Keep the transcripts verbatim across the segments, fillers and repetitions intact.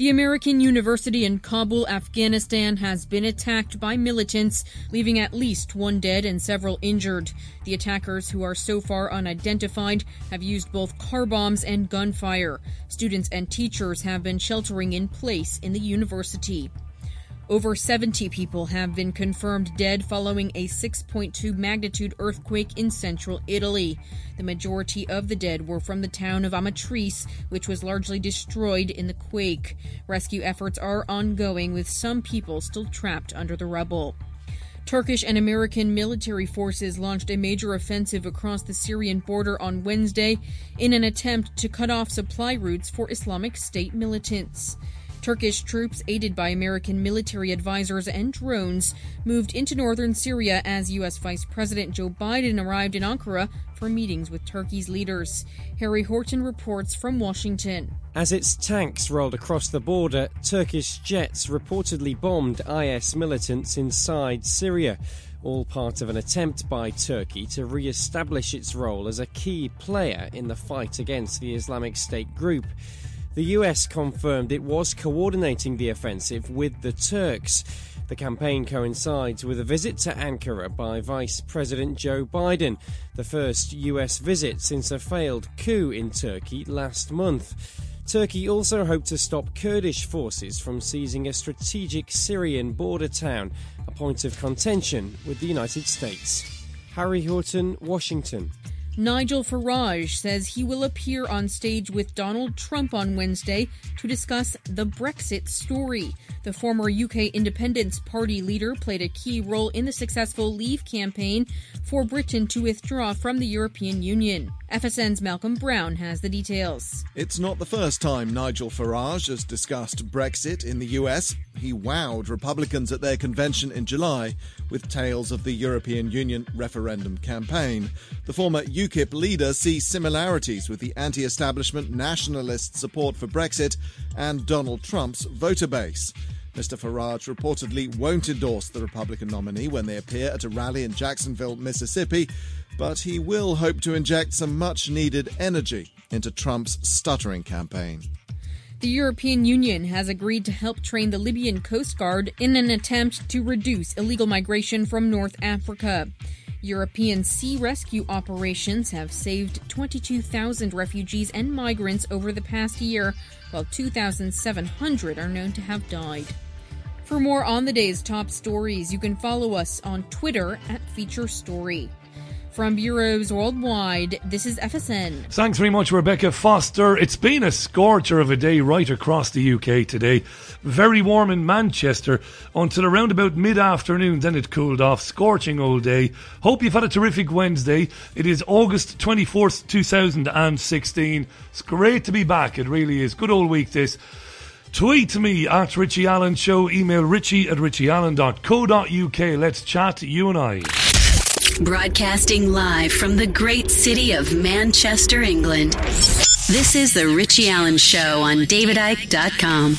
The American University in Kabul, Afghanistan, has been attacked by militants, leaving at least one dead and several injured. The attackers, who are so far unidentified, have used both car bombs and gunfire. Students and teachers have been sheltering in place in the university. Over seventy people have been confirmed dead following a six point two magnitude earthquake in central Italy. The majority of the dead were from the town of Amatrice, which was largely destroyed in the quake. Rescue efforts are ongoing, with some people still trapped under the rubble. Turkish and American military forces launched a major offensive across the Syrian border on Wednesday in an attempt to cut off supply routes for Islamic State militants. Turkish troops, aided by American military advisors and drones, moved into northern Syria as U S Vice President Joe Biden arrived in Ankara for meetings with Turkey's leaders. Harry Horton reports from Washington. As its tanks rolled across the border, Turkish jets reportedly bombed I S militants inside Syria, all part of an attempt by Turkey to re-establish its role as a key player in the fight against the Islamic State group. The U S confirmed it was coordinating the offensive with the Turks. The campaign coincides with a visit to Ankara by Vice President Joe Biden, the first U S visit since a failed coup in Turkey last month. Turkey also hoped to stop Kurdish forces from seizing a strategic Syrian border town, a point of contention with the United States. Harry Horton, Washington. Nigel Farage says he will appear on stage with Donald Trump on Wednesday to discuss the Brexit story. The former U K Independence Party leader played a key role in the successful Leave campaign for Britain to withdraw from the European Union. F S N's Malcolm Brown has the details. It's not the first time Nigel Farage has discussed Brexit in the U S. He wowed Republicans at their convention in July with tales of the European Union referendum campaign. The former UKIP leader sees similarities with the anti-establishment nationalist support for Brexit and Donald Trump's voter base. Mister Farage reportedly won't endorse the Republican nominee when they appear at a rally in Jacksonville, Mississippi, but he will hope to inject some much-needed energy into Trump's stuttering campaign. The European Union has agreed to help train the Libyan Coast Guard in an attempt to reduce illegal migration from North Africa. European sea rescue operations have saved twenty-two thousand refugees and migrants over the past year, while two thousand seven hundred are known to have died. For more on the day's top stories, you can follow us on Twitter at Feature Story. From bureaus worldwide, this is F S N. Thanks very much, Rebecca Foster. It's been a scorcher of a day right across the U K today. Very warm in Manchester until around about mid-afternoon, then it cooled off. Scorching all day. Hope you've had a terrific Wednesday. It is August twenty-fourth, two thousand sixteen. It's great to be back. It really is. Good old week this. Tweet me at Richie Allen Show. Email richie at richieallen dot co dot uk. Let's chat, you and I. Broadcasting live from the great city of Manchester, England. This is The Richie Allen Show on david icke dot com.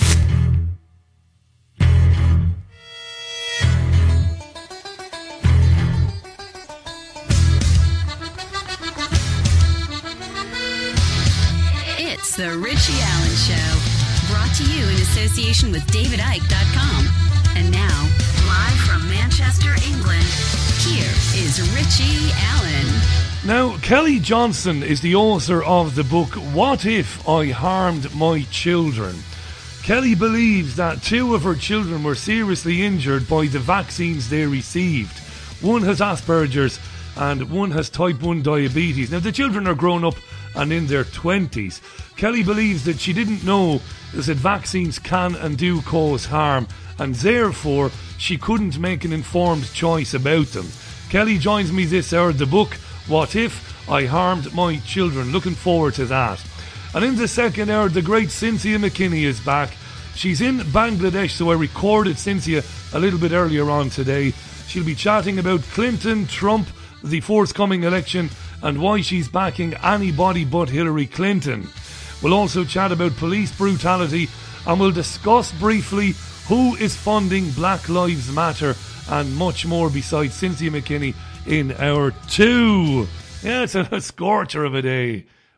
It's The Richie Allen Show, brought to you in association with david icke dot com. And now, live from Manchester, England, here is Richie Allen. Now, Kelly Johnson is the author of the book What If I Harmed My Children? Kelly believes that two of her children were seriously injured by the vaccines they received. One has Asperger's and one has type one diabetes. Now, the children are grown up and in their twenties. Kelly believes that she didn't know that vaccines can and do cause harm, and therefore she couldn't make an informed choice about them. Kelly joins me this hour. The book, What If I Harmed My Children? Looking forward to that. And in the second hour, the great Cynthia McKinney is back. She's in Bangladesh, so I recorded Cynthia a little bit earlier on today. She'll be chatting about Clinton, Trump, the forthcoming election, and why she's backing anybody but Hillary Clinton. We'll also chat about police brutality, and we'll discuss briefly who is funding Black Lives Matter and much more besides Cynthia McKinney in hour two. Yeah, it's a, a scorcher of a day.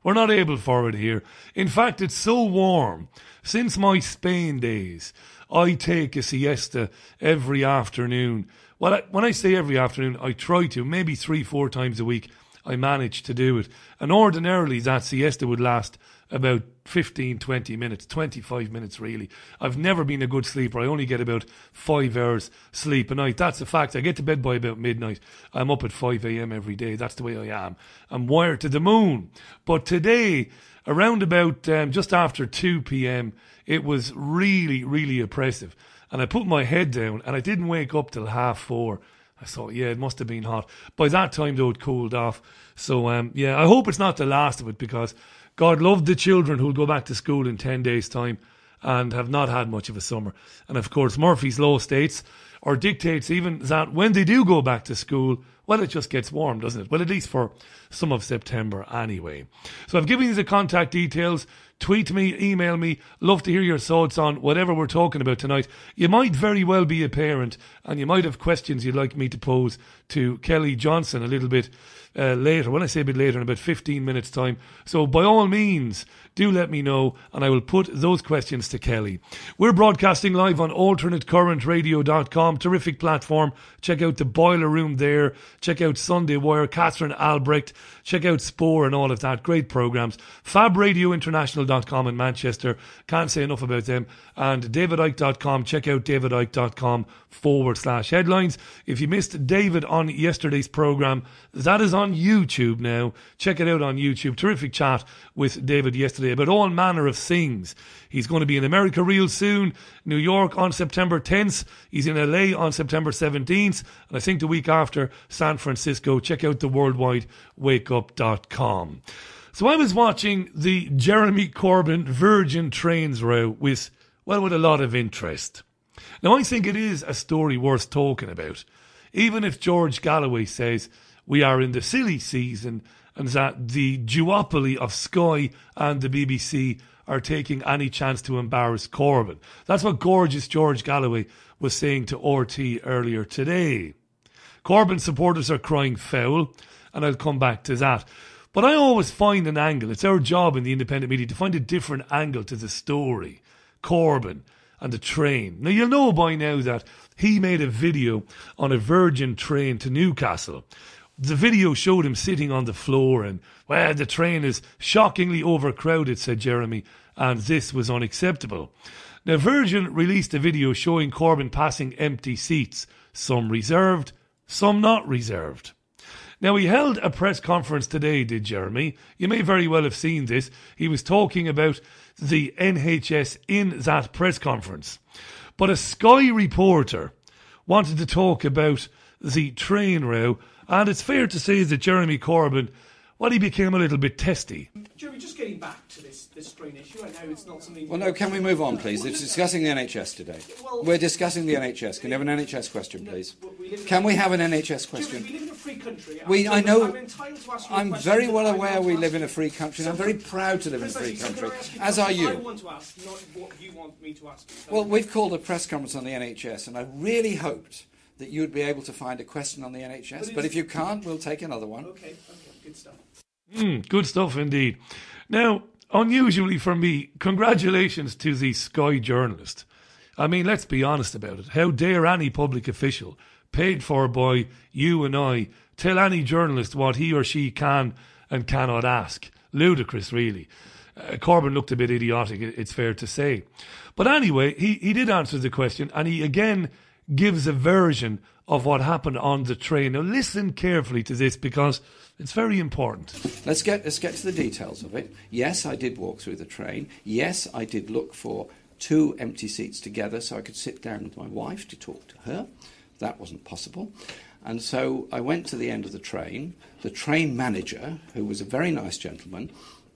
We're not able for it here. In fact, it's so warm. Since my Spain days, I take a siesta every afternoon. Well, I, when I say every afternoon, I try to. Maybe three, four times a week, I manage to do it. And ordinarily, that siesta would last about fifteen, twenty minutes, twenty-five minutes really. I've never been a good sleeper. I only get about five hours sleep a night. That's a fact. I get to bed by about midnight. I'm up at five a.m. every day. That's the way I am. I'm wired to the moon. But today, around about um, just after two p.m, it was really, really oppressive. And I put my head down and I didn't wake up till half four. I thought, yeah, it must have been hot. By that time, though, it cooled off. So, um, yeah, I hope it's not the last of it, because God loved the children who'll go back to school in ten days' time and have not had much of a summer. And, of course, Murphy's Law states, or dictates even, that when they do go back to school, well, it just gets warm, doesn't it? Well, at least for some of September anyway. So I've given you the contact details. Tweet me, email me. Love to hear your thoughts on whatever we're talking about tonight. You might very well be a parent and you might have questions you'd like me to pose to Kelly Johnson a little bit uh, later. When I say a bit later, in about fifteen minutes time. So by all means, do let me know and I will put those questions to Kelly. We're broadcasting live on alternate current radio dot com. Terrific platform. Check out the Boiler Room there. Check out Sunday Wire, Catherine Albrecht. Check out Spore and all of that. Great programmes. Fab Radio International dot com in Manchester. Can't say enough about them. And David Icke dot com. Check out David Icke dot com forward slash headlines. If you missed David on yesterday's programme, that is on YouTube now. Check it out on YouTube. Terrific chat with David yesterday about all manner of things. He's going to be in America real soon. New York on September tenth. He's in L A on September seventeenth. And I think the week after, San Francisco. Check out the worldwide wake up dot com. So I was watching the Jeremy Corbyn Virgin Trains row with, well, with a lot of interest. Now, I think it is a story worth talking about, even if George Galloway says we are in the silly season and that the duopoly of Sky and the B B C are taking any chance to embarrass Corbyn. That's what gorgeous George Galloway was saying to R T earlier today. Corbyn supporters are crying foul, and I'll come back to that. But I always find an angle. It's our job in the independent media to find a different angle to the story. Corbyn and the train. Now, you'll know by now that he made a video on a Virgin train to Newcastle. The video showed him sitting on the floor and, well, the train is shockingly overcrowded, said Jeremy, and this was unacceptable. Now, Virgin released a video showing Corbyn passing empty seats, some reserved, some not reserved. Now, he held a press conference today, did Jeremy? You may very well have seen this. He was talking about the N H S in that press conference. But a Sky reporter wanted to talk about the train row, and it's fair to say that Jeremy Corbyn, well, he became a little bit testy. Jeremy, just getting back to this, this train issue, I know it's not something... Well, no, can we move on, please? It's discussing the N H S today. We're discussing the N H S. Can you have an N H S question, please? Can we have an N H S question? We live in a free country. We, I know... I'm entitled to ask you I'm very well aware we live in a free country, and I'm very proud to live in a free country, as are you. I want to ask, not what you want me to ask. Well, we've called a press conference on the N H S, and I really hoped that you'd be able to find a question on the N H S, but if you can't, we'll take another one. Okay, okay, good stuff. Mm, good stuff indeed. Now, unusually for me, congratulations to the Sky journalist. I mean, let's be honest about it. How dare any public official, paid for by you and I, tell any journalist what he or she can and cannot ask? Ludicrous, really. Uh, Corbyn looked a bit idiotic, it's fair to say. But anyway, he, he did answer the question, and he again gives a version of what happened on the train. Now, listen carefully to this, because it's very important. Let's get let's get to the details of it. Yes, I did walk through the train. Yes, I did look for two empty seats together so I could sit down with my wife to talk to her. That wasn't possible. And so I went to the end of the train. The train manager, who was a very nice gentleman,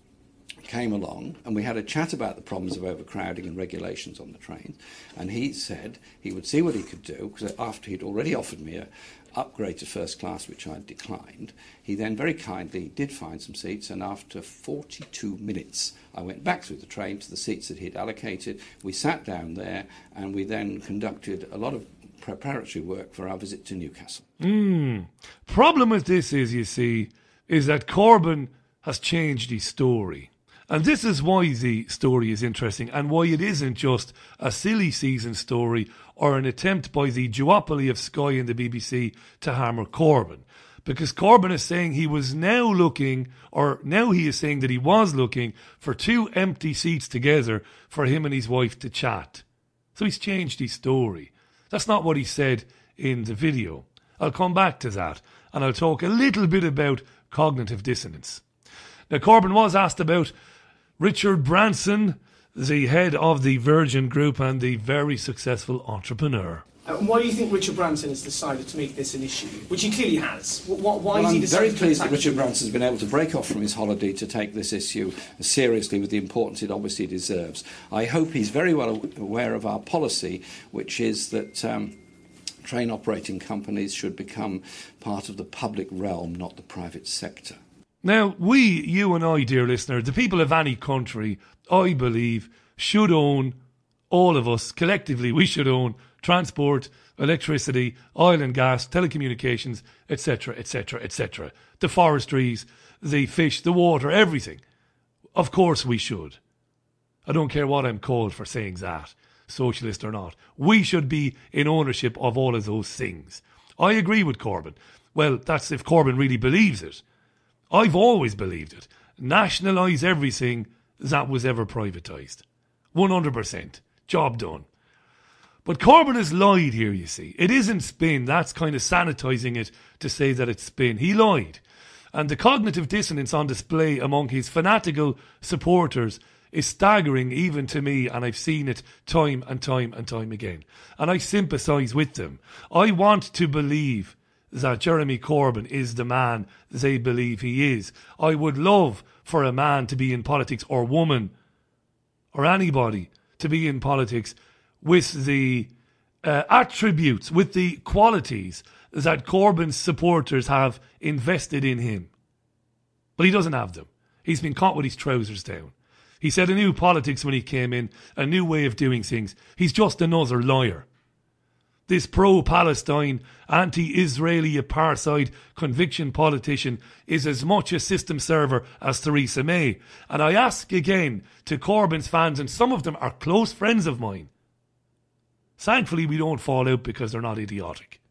came along and we had a chat about the problems of overcrowding and regulations on the train. And he said he would see what he could do, because after he'd already offered me a upgrade to first class, which I declined, he then very kindly did find some seats, and after forty-two minutes I went back through the train to the seats that he'd allocated. We sat down there and we then conducted a lot of preparatory work for our visit to Newcastle. Mm. Problem with this is, you see, is that Corbyn has changed his story. And this is why the story is interesting and why it isn't just a silly season story or an attempt by the duopoly of Sky and the B B C to hammer Corbyn. Because Corbyn is saying he was now looking, or now he is saying that he was looking for two empty seats together for him and his wife to chat. So he's changed his story. That's not what he said in the video. I'll come back to that, and I'll talk a little bit about cognitive dissonance. Now, Corbyn was asked about Richard Branson, the head of the Virgin Group and the very successful entrepreneur. Uh, why do you think Richard Branson has decided to make this an issue, which he clearly has? Why, why well, has he I'm decided very pleased to that Richard Branson has been able to break off from his holiday to take this issue seriously with the importance it obviously deserves. I hope he's very well aware of our policy, which is that um, train operating companies should become part of the public realm, not the private sector. Now, we, you and I, dear listener, the people of any country, I believe, should own, all of us, collectively, we should own transport, electricity, oil and gas, telecommunications, et cetera, et cetera, et cetera. The forestries, the fish, the water, everything. Of course we should. I don't care what I'm called for saying that, socialist or not. We should be in ownership of all of those things. I agree with Corbyn. Well, that's if Corbyn really believes it. I've always believed it. Nationalise everything that was ever privatised. one hundred percent. Job done. But Corbyn has lied here, you see. It isn't spin. That's kind of sanitising it to say that it's spin. He lied. And the cognitive dissonance on display among his fanatical supporters is staggering even to me, and I've seen it time and time and time again. And I sympathise with them. I want to believe that Jeremy Corbyn is the man they believe he is. I would love for a man to be in politics, or woman, or anybody to be in politics with the uh, attributes, with the qualities that Corbyn's supporters have invested in him. But he doesn't have them. He's been caught with his trousers down. He said a new politics when he came in, a new way of doing things. He's just another liar. This pro-Palestine, anti-Israeli apartheid conviction politician is as much a system server as Theresa May. And I ask again to Corbyn's fans, and some of them are close friends of mine. Thankfully, we don't fall out because they're not idiotic.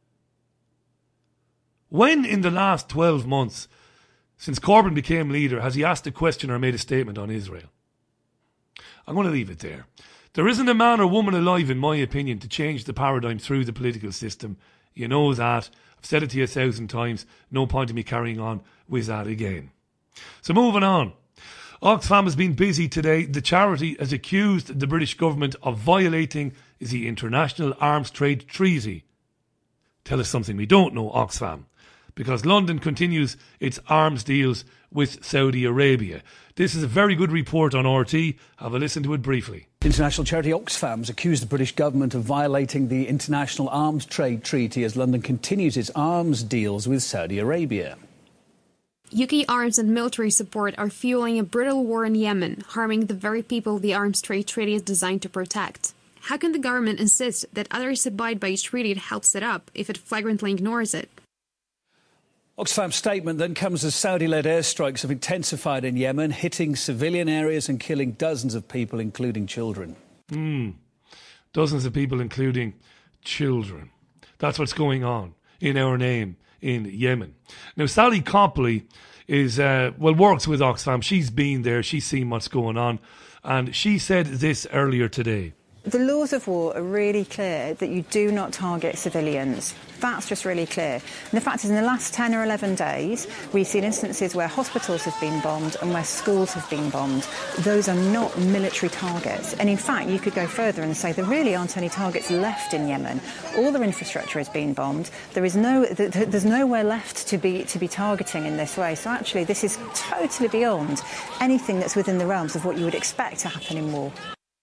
When in the last twelve months, since Corbyn became leader, has he asked a question or made a statement on Israel? I'm going to leave it there. There isn't a man or woman alive, in my opinion, to change the paradigm through the political system. You know that. I've said it to you a thousand times. No point in me carrying on with that again. So moving on. Oxfam has been busy today. The charity has accused the British government of violating the International Arms Trade Treaty. Tell us something we don't know, Oxfam. Because London continues its arms deals with Saudi Arabia. This is a very good report on R T. Have a listen to it briefly. International charity Oxfam has accused the British government of violating the International Arms Trade Treaty as London continues its arms deals with Saudi Arabia. U K arms and military support are fueling a brutal war in Yemen, harming the very people the Arms Trade Treaty is designed to protect. How can the government insist that others abide by a treaty it helped set up if it flagrantly ignores it? Oxfam's statement then comes as Saudi-led airstrikes have intensified in Yemen, hitting civilian areas and killing dozens of people, including children. Hmm. Dozens of people, including children. That's what's going on in our name in Yemen. Now, Sally Copley is, uh, well, works with Oxfam. She's been there. She's seen what's going on. And she said this earlier today. The laws of war are really clear that you do not target civilians. That's just really clear. And the fact is, in the last ten or eleven days, we've seen instances where hospitals have been bombed and where schools have been bombed. Those are not military targets. And in fact, you could go further and say there really aren't any targets left in Yemen. All their infrastructure has been bombed. There is no, th- th- there's nowhere left to be to be targeting in this way. So actually, this is totally beyond anything that's within the realms of what you would expect to happen in war.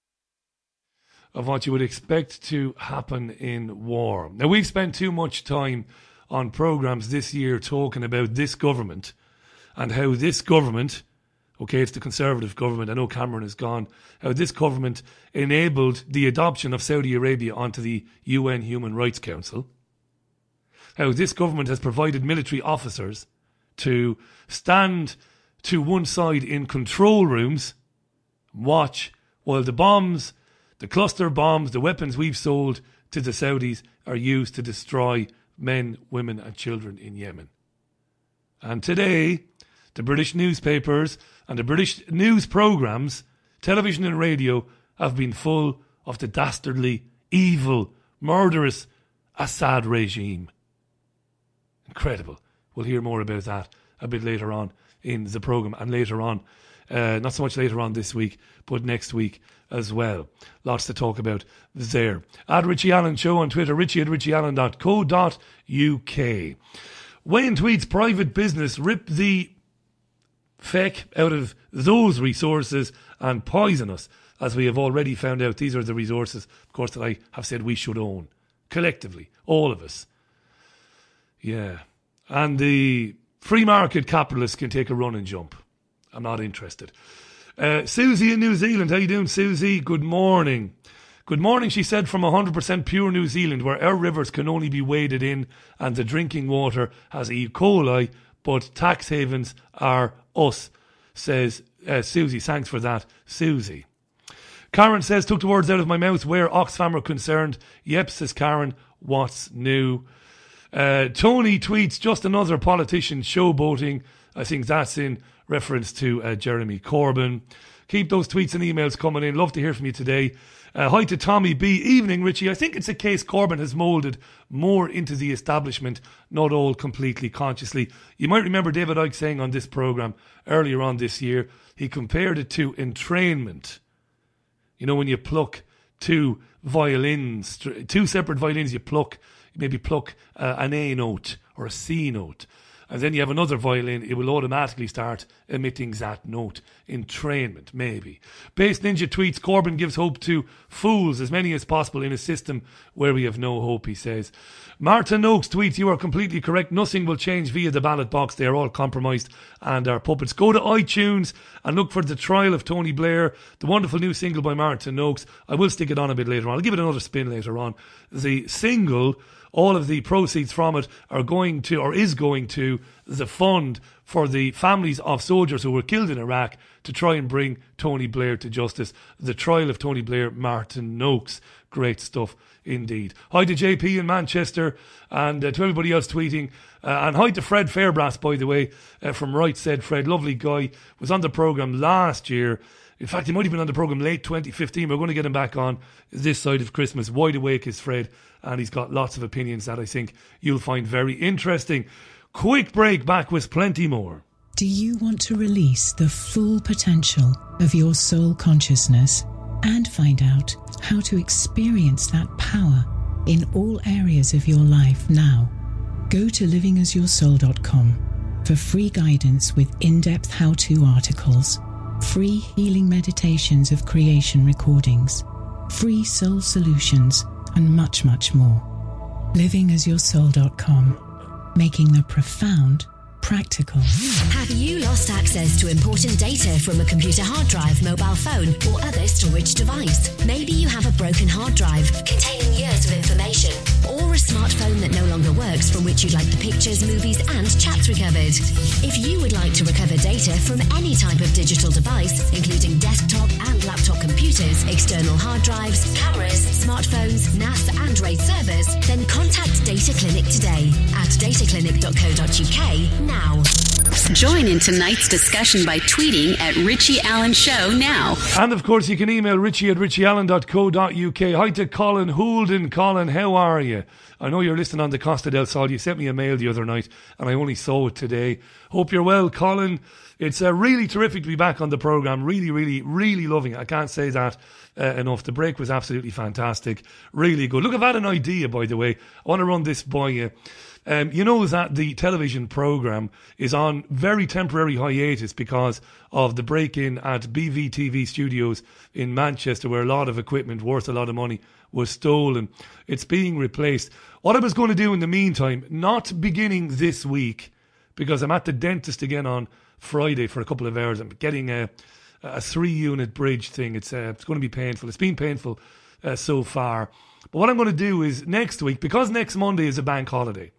Of what you would expect to happen in war. Now, we've spent too much time on programmes this year talking about this government and how this government, OK, it's the Conservative government, I know Cameron is gone, how this government enabled the adoption of Saudi Arabia onto the U N Human Rights Council, how this government has provided military officers to stand to one side in control rooms, watch while the bombs, the cluster bombs, the weapons we've sold to the Saudis are used to destroy men, women and children in Yemen. And today, the British newspapers and the British news programmes, television and radio, have been full of the dastardly, evil, murderous Assad regime. Incredible. We'll hear more about that a bit later on in the programme and later on, uh, not so much later on this week, but next week as well. Lots to talk about there. At Richie Allen Show on Twitter, richie at richie allen dot co dot uk. Wayne tweets, private business, rip the feck out of those resources and poison us. As we have already found out, these are the resources, of course, that I have said we should own. Collectively. All of us. Yeah. And the free market capitalists can take a run and jump. I'm not interested. Uh, Susie in New Zealand. How you doing, Susie? Good morning. Good morning, she said, from one hundred percent pure New Zealand, where our rivers can only be waded in and the drinking water has E. coli, but tax havens are us, says uh, Susie. Thanks for that, Susie. Karen says, took the words out of my mouth where Oxfam are concerned. Yep, says Karen, what's new? Uh, Tony tweets, just another politician showboating. I think that's in reference to uh, Jeremy Corbyn. Keep those tweets and emails coming in. Love to hear from you today. Uh, hi to Tommy B. Evening, Richie. I think it's a case Corbyn has moulded more into the establishment, not all completely consciously. You might remember David Icke saying on this programme earlier on this year, he compared it to entrainment. You know, when you pluck two violins, two separate violins, you pluck, maybe pluck uh, an A note or a C note. And then you have another violin, it will automatically start emitting that note. Entrainment, maybe. Base Ninja tweets, Corbyn gives hope to fools, as many as possible, in a system where we have no hope, he says. Martin Noakes tweets, you are completely correct. Nothing will change via the ballot box. They are all compromised and are puppets. Go to iTunes and look for The Trial of Tony Blair, the wonderful new single by Martin Noakes. I will stick it on a bit later on. I'll give it another spin later on. The single, all of the proceeds from it are going to, or is going to, the fund for the families of soldiers who were killed in Iraq to try and bring Tony Blair to justice. The Trial of Tony Blair, Martin Noakes. Great stuff indeed. Hi to J P in Manchester and uh, to everybody else tweeting. Uh, and hi to Fred Fairbrass, by the way, uh, from Right Said Fred. Lovely guy. Was on the programme last year. In fact, he might have been on the programme late twenty fifteen. We're going to get him back on this side of Christmas. Wide awake is Fred, and he's got lots of opinions that I think you'll find very interesting. Quick break, back with plenty more. Do you want to release the full potential of your soul consciousness and find out how to experience that power in all areas of your life now? Go to living as your soul dot com for free guidance with in-depth how-to articles, free healing meditations of creation recordings, free soul solutions, and much, much more. living as your soul dot com, making the profound practical. Have you lost access to important data from a computer hard drive, mobile phone, or other storage device? Maybe you have a broken hard drive containing years of information, or a smartphone that no longer works from which you'd like the pictures, movies, and chats recovered. If you would like to recover data from any type of digital device, including desktop and laptop computers, external hard drives, cameras, smartphones, N A S and RAID servers, then contact Data Clinic today at data clinic dot co dot uk now. Join in tonight's discussion by tweeting at Richie Allen Show now. And of course you can email richie at richie allen dot co dot uk. Hi to Colin Houlden. Colin, how are you? I know you're listening on the Costa del Sol. You sent me a mail the other night and I only saw it today. Hope you're well, Colin. It's uh, really terrific to be back on the programme. Really, really, really loving it. I can't say that uh, enough. The break was absolutely fantastic. Really good. Look, I've had an idea, by the way. I want to run this by you. Um, you know that the television programme is on very temporary hiatus because of the break-in at B V T V Studios in Manchester, where a lot of equipment worth a lot of money was stolen. It's being replaced. What I was going to do in the meantime, not beginning this week, because I'm at the dentist again on Friday for a couple of hours. I'm getting a, a three-unit bridge thing. It's uh, it's going to be painful. It's been painful uh, so far. But what I'm going to do is next week, because next Monday is a bank holiday,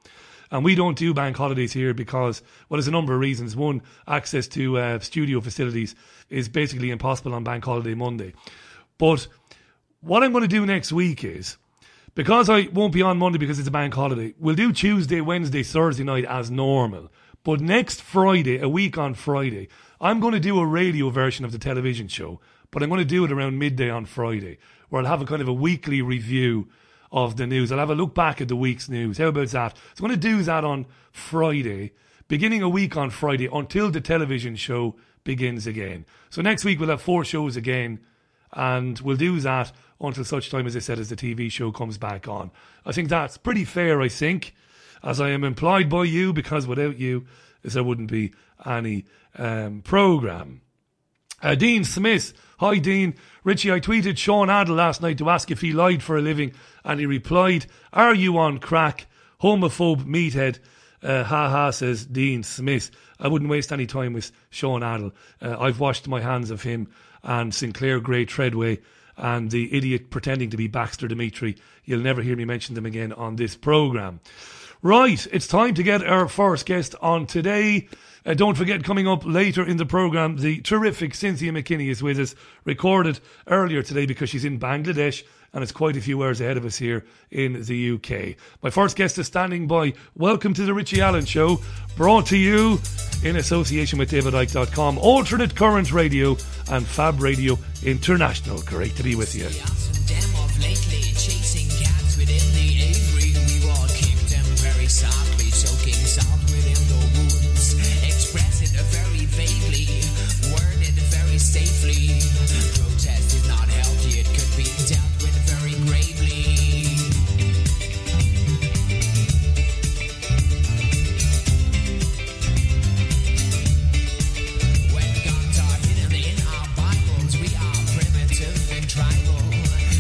And we don't do bank holidays here because, well, there's a number of reasons. One, access to uh, studio facilities is basically impossible on Bank Holiday Monday. But what I'm going to do next week is, because I won't be on Monday because it's a bank holiday, we'll do Tuesday, Wednesday, Thursday night as normal. But next Friday, a week on Friday, I'm going to do a radio version of the television show, but I'm going to do it around midday on Friday, where I'll have a kind of a weekly review of the news. I'll have a look back at the week's news. How about that? So I'm going to do that on Friday, beginning a week on Friday until the television show begins again. So next week we'll have four shows again, and we'll do that until such time, as I said, as the T V show comes back on. I think that's pretty fair, I think, as I am employed by you, because without you, there wouldn't be any um, programme. Uh, Dean Smith. Hi, Dean. Richie, I tweeted Sean Adel last night to ask if he lied for a living, and he replied, "Are you on crack? Homophobe meathead." Uh, ha ha, says Dean Smith. I wouldn't waste any time with Sean Adel. Uh, I've washed my hands of him and Sinclair Gray Treadway and the idiot pretending to be Baxter Dimitri. You'll never hear me mention them again on this programme. Right, it's time to get our first guest on today. Uh, don't forget, coming up later in the programme, the terrific Cynthia McKinney is with us, recorded earlier today because she's in Bangladesh and it's quite a few hours ahead of us here in the U K. My first guest is standing by. Welcome to the Richie Allen Show, brought to you in association with David Icke dot com, Alternate Current Radio and Fab Radio International. Great to be with you. Softly soaking salt within the wounds, express it very vaguely, word it very safely. Protest is not healthy, it could be dealt with very gravely. When guns are hidden in our Bibles, we are primitive and tribal.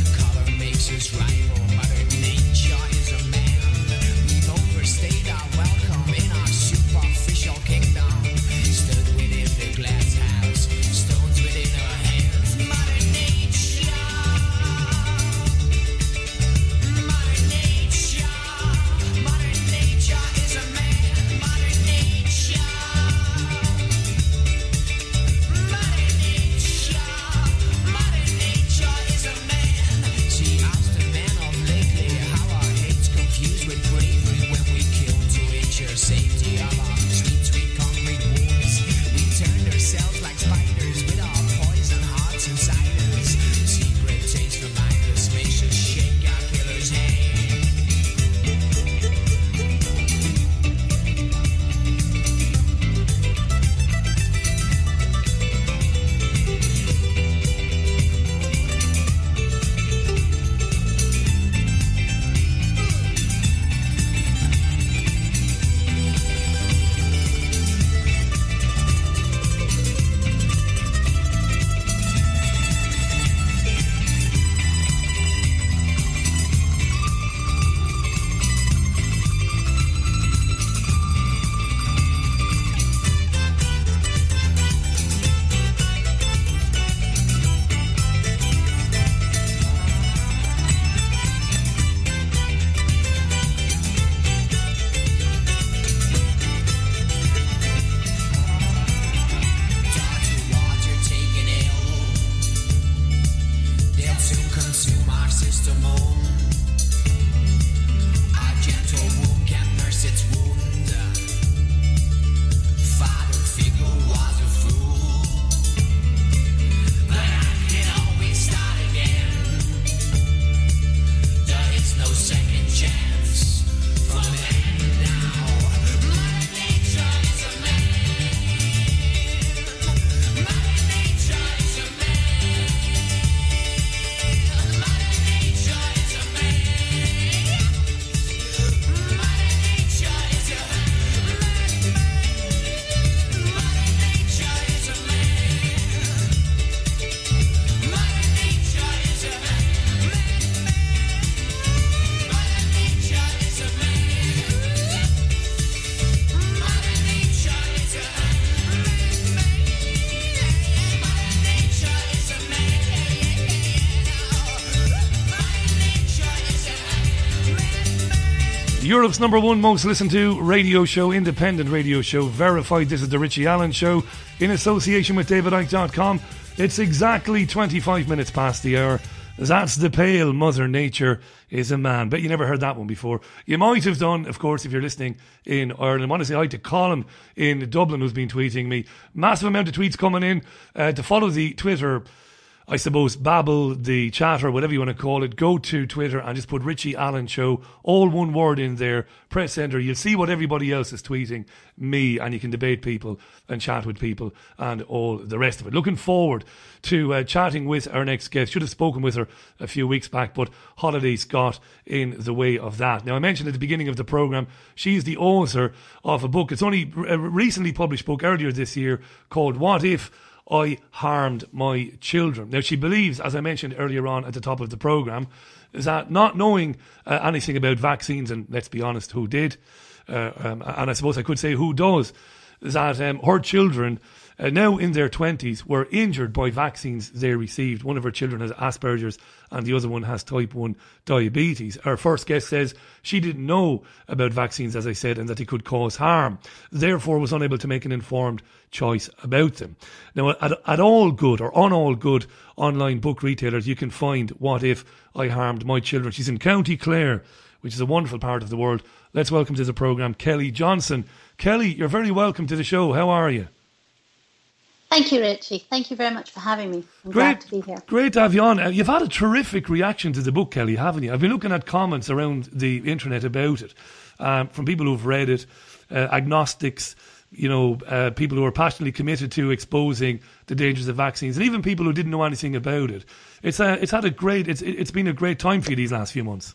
Europe's number one most listened to radio show, independent radio show, verified. This is the Richie Allen Show in association with David Icke dot com. It's exactly twenty-five minutes past the hour. That's the pale Mother Nature is a man. Bet you never heard that one before. You might have done, of course, if you're listening in Ireland. I want to say hi to Colin in Dublin, who's been tweeting me. Massive amount of tweets coming in. Uh, to follow the Twitter, I suppose, babble, the chatter, whatever you want to call it, go to Twitter and just put Richie Allen Show, all one word in there, press enter. You'll see what everybody else is tweeting me, and you can debate people and chat with people and all the rest of it. Looking forward to uh, chatting with our next guest. Should have spoken with her a few weeks back, but holidays got in the way of that. Now, I mentioned at the beginning of the programme, she's the author of a book. It's only a recently published book earlier this year called What If I Harmed My Children. Now, she believes, as I mentioned earlier on at the top of the programme, is that not knowing uh, anything about vaccines, and let's be honest, who did, uh, um, and I suppose I could say who does, is that um, her children, uh, now in their twenties, were injured by vaccines they received. One of her children has Asperger's and the other one has type one diabetes. Our first guest says she didn't know about vaccines, as I said, and that they could cause harm, therefore was unable to make an informed choice about them. Now, at, at all good or on all good online book retailers, you can find What If I Harmed My Children. She's in County Clare, which is a wonderful part of the world. Let's welcome to the programme Kelly Johnson. Kelly, you're very welcome to the show. How are you? Thank you, Richie. Thank you very much for having me. I'm great, glad to be here. Great to have you on. Uh, you've had a terrific reaction to the book, Kelly, haven't you? I've been looking at comments around the internet about it, um, from people who've read it, uh, agnostics, you know, uh, people who are passionately committed to exposing the dangers of vaccines, and even people who didn't know anything about it. It's uh, it's had a great, it's it's been a great time for you these last few months.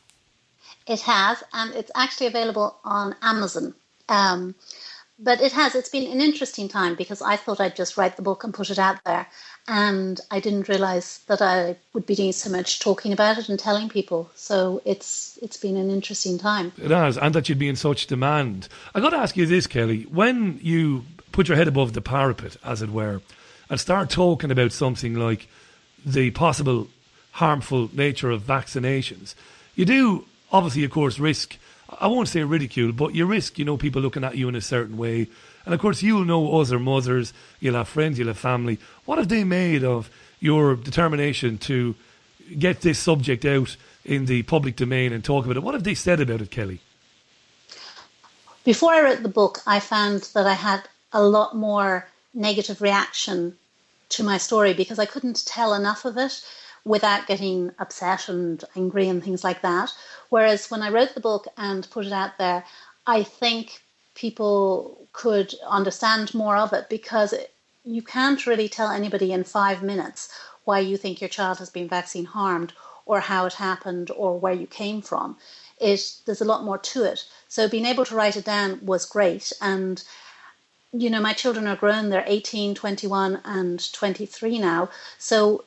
It has, and it's actually available on Amazon. Um, But it has, it's been an interesting time because I thought I'd just write the book and put it out there. And I didn't realise that I would be doing so much talking about it and telling people. So it's it's been an interesting time. It has, and that you'd be in such demand. I got to ask you this, Kelly. When you put your head above the parapet, as it were, and start talking about something like the possible harmful nature of vaccinations, you do, obviously, of course, risk... I won't say ridicule, but you risk, you know, people looking at you in a certain way. And of course, you'll know other mothers, you'll have friends, you'll have family. What have they made of your determination to get this subject out in the public domain and talk about it? What have they said about it, Kelly? Before I wrote the book, I found that I had a lot more negative reaction to my story because I couldn't tell enough of it without getting upset and angry and things like that. Whereas when I wrote the book and put it out there, I think people could understand more of it because it, you can't really tell anybody in five minutes why you think your child has been vaccine harmed or how it happened or where you came from. It, there's a lot more to it. So being able to write it down was great. And, you know, my children are grown. They're eighteen, twenty-one and twenty-three now. So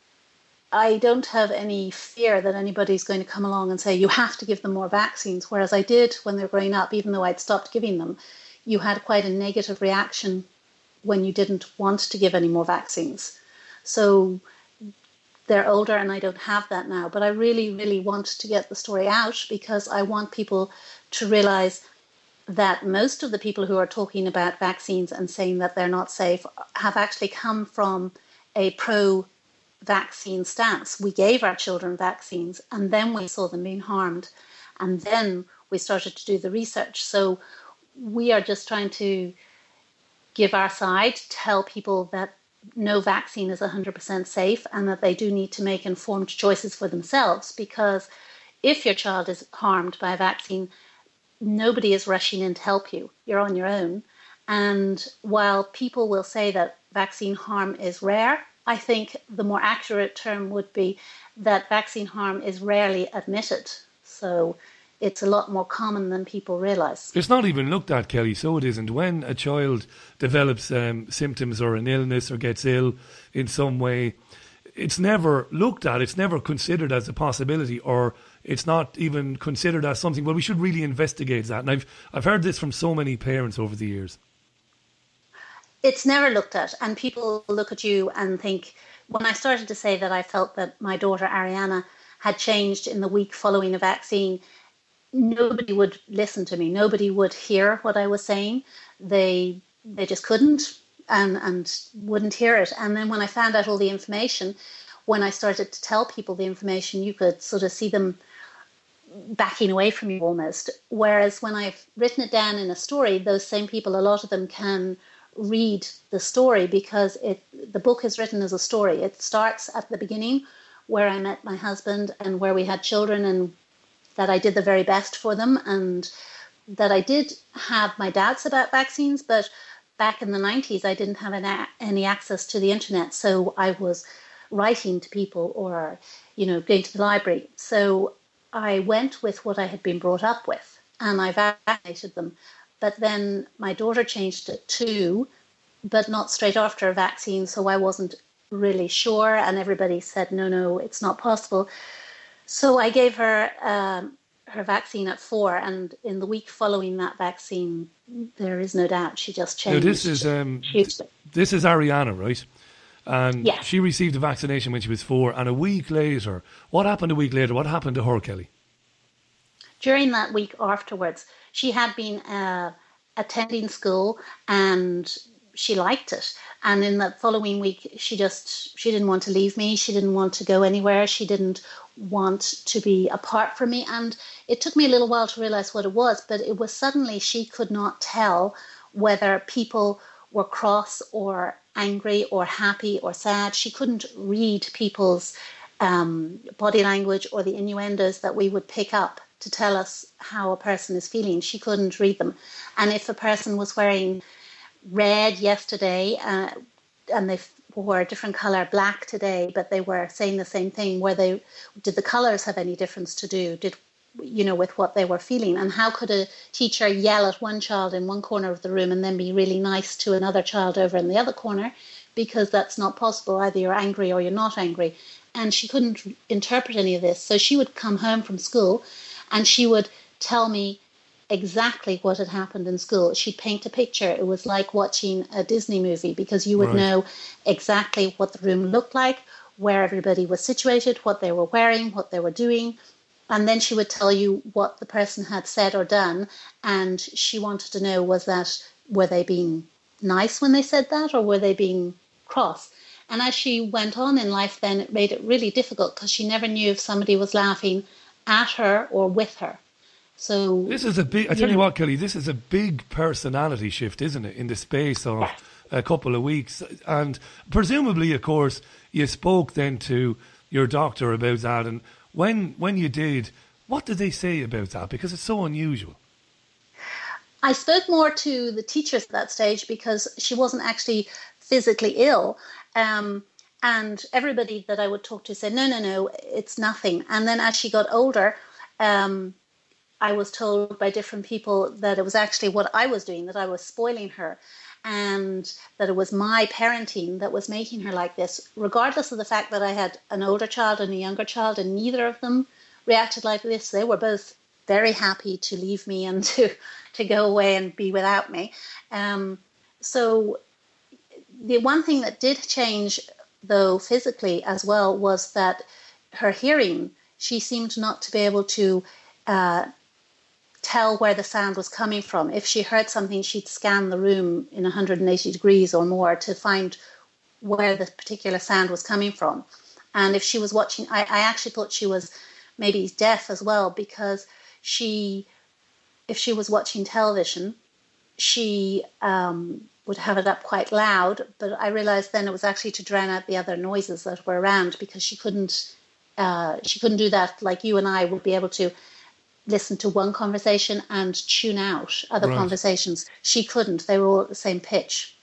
I don't have any fear that anybody's going to come along and say, you have to give them more vaccines. Whereas I did when they were growing up, even though I'd stopped giving them, you had quite a negative reaction when you didn't want to give any more vaccines. So they're older and I don't have that now. But I really, really want to get the story out because I want people to realize that most of the people who are talking about vaccines and saying that they're not safe have actually come from a pro vaccine stance. We gave our children vaccines and then we saw them being harmed and then we started to do the research. So we are just trying to give our side, tell people that no vaccine is one hundred percent safe and that they do need to make informed choices for themselves, because if your child is harmed by a vaccine, nobody is rushing in to help you. You're on your own. And while people will say that vaccine harm is rare, I think the more accurate term would be that vaccine harm is rarely admitted. So it's a lot more common than people realise. It's not even looked at, Kelly, so it isn't. When a child develops um, symptoms or an illness or gets ill in some way, it's never looked at, it's never considered as a possibility, or it's not even considered as something, well, we should really investigate that. And I've I've heard this from so many parents over the years. It's never looked at, and people look at you and think, when I started to say that I felt that my daughter Ariana had changed in the week following a vaccine, nobody would listen to me. Nobody would hear what I was saying. They they just couldn't and, and wouldn't hear it. And then when I found out all the information, when I started to tell people the information, you could sort of see them backing away from you almost. Whereas when I've written it down in a story, those same people, a lot of them can read the story because it the book is written as a story. It starts at the beginning where I met my husband and where we had children, and that I did the very best for them, and that I did have my doubts about vaccines, but back in the nineties I didn't have any, any access to the internet, so I was writing to people or, you know, going to the library. So I went with what I had been brought up with, and I vaccinated them. But then my daughter changed it too, but not straight after a vaccine, so I wasn't really sure, and everybody said, no, no, it's not possible. So I gave her um, her vaccine at four, and in the week following that vaccine, there is no doubt she just changed. Now this is um, hugely. This is Ariana, right? And yeah. She received the vaccination when she was four, and a week later, what happened a week later? What happened to her, Kelly? During that week afterwards, she had been uh, attending school and she liked it. And in the following week, she just, she didn't want to leave me. She didn't want to go anywhere. She didn't want to be apart from me. And it took me a little while to realize what it was, but it was suddenly she could not tell whether people were cross or angry or happy or sad. She couldn't read people's um, body language or the innuendos that we would pick up to tell us how a person is feeling. She couldn't read them. And if a person was wearing red yesterday uh, and they wore a different colour, black today, but they were saying the same thing, where they did the colours have any difference to do, did you know, with what they were feeling? And how could a teacher yell at one child in one corner of the room and then be really nice to another child over in the other corner? Because that's not possible. Either you're angry or you're not angry. And she couldn't interpret any of this. So she would come home from school and she would tell me exactly what had happened in school. She'd paint a picture. It was like watching a Disney movie, because you would Right. know exactly what the room looked like, where everybody was situated, what they were wearing, what they were doing. And then she would tell you what the person had said or done. And she wanted to know, was that, were they being nice when they said that, or were they being cross? And as she went on in life, then it made it really difficult, because she never knew if somebody was laughing at her or with her. So This is a big, I tell you, you what, Kelly, this is a big personality shift, isn't it, in the space of a couple of weeks. And presumably, of course, you spoke then to your doctor about that. And when when you did, what did they say about that? Because it's so unusual. I spoke more to the teachers at that stage, because she wasn't actually physically ill. Um, and everybody that I would talk to said, no, no, no, it's nothing. And then as she got older, um, I was told by different people that it was actually what I was doing, that I was spoiling her, and that it was my parenting that was making her like this, regardless of the fact that I had an older child and a younger child, and neither of them reacted like this. They were both very happy to leave me and to, to go away and be without me. Um, so the one thing that did change, though, physically as well, was that her hearing, she seemed not to be able to uh, tell where the sound was coming from. If she heard something, she'd scan the room in one hundred eighty degrees or more to find where the particular sound was coming from. And if she was watching, I, I actually thought she was maybe deaf as well, because she, if she was watching television, she um, would have it up quite loud. But I realized then it was actually to drown out the other noises that were around, because she couldn't, uh, she couldn't do that like you and I would be able to listen to one conversation and tune out other Right. conversations. She couldn't. They were all at the same pitch.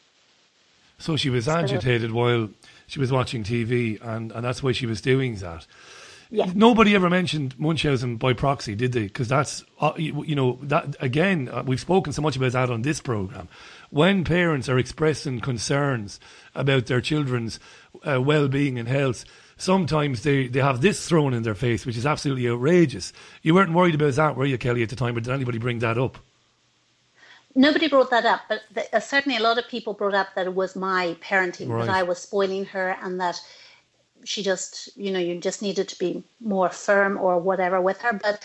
So she was agitated while she was watching T V, and, and that's why she was doing that. Yeah. Nobody ever mentioned Munchausen by proxy, did they? Because that's, uh, you, you know, that again, uh, we've spoken so much about that on this programme. When parents are expressing concerns about their children's uh, well-being and health, sometimes they, they have this thrown in their face, which is absolutely outrageous. You weren't worried about that, were you, Kelly, at the time? Or did anybody bring that up? Nobody brought that up, but th- uh, certainly a lot of people brought up that it was my parenting, Right. that I was spoiling her, and that she just, you know, you just needed to be more firm or whatever with her. But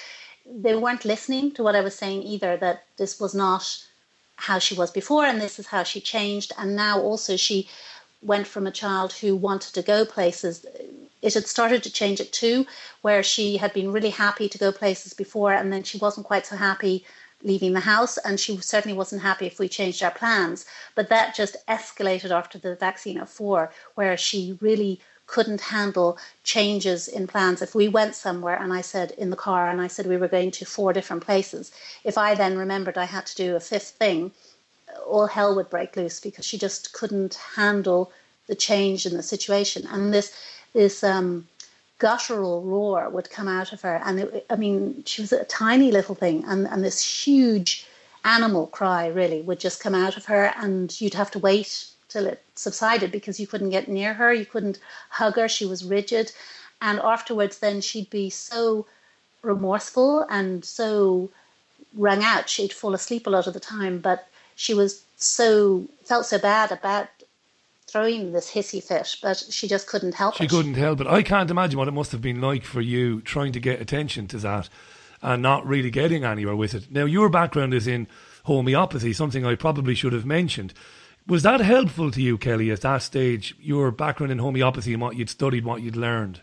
they weren't listening to what I was saying either, that this was not how she was before and this is how she changed. And now also she went from a child who wanted to go places. It had started to change it too, where she had been really happy to go places before and then she wasn't quite so happy leaving the house, and she certainly wasn't happy if we changed our plans. But that just escalated after the vaccine at four, where she really couldn't handle changes in plans. If we went somewhere and I said in the car and I said we were going to four different places, if I then remembered I had to do a fifth thing, all hell would break loose because she just couldn't handle the change in the situation. And this this um, guttural roar would come out of her. And it, I mean, she was a tiny little thing, and, and this huge animal cry really would just come out of her, and you'd have to wait till it subsided because you couldn't get near her, you couldn't hug her, she was rigid. And afterwards then she'd be so remorseful and so wrung out, she'd fall asleep a lot of the time, but she was so, felt so bad about throwing this hissy fit, but she just couldn't help she it. She couldn't help it. I can't imagine what it must have been like for you trying to get attention to that and not really getting anywhere with it. Now, your background is in homeopathy, something I probably should have mentioned. Was that helpful to you, Kelly, at that stage, your background in homeopathy and what you'd studied, what you'd learned?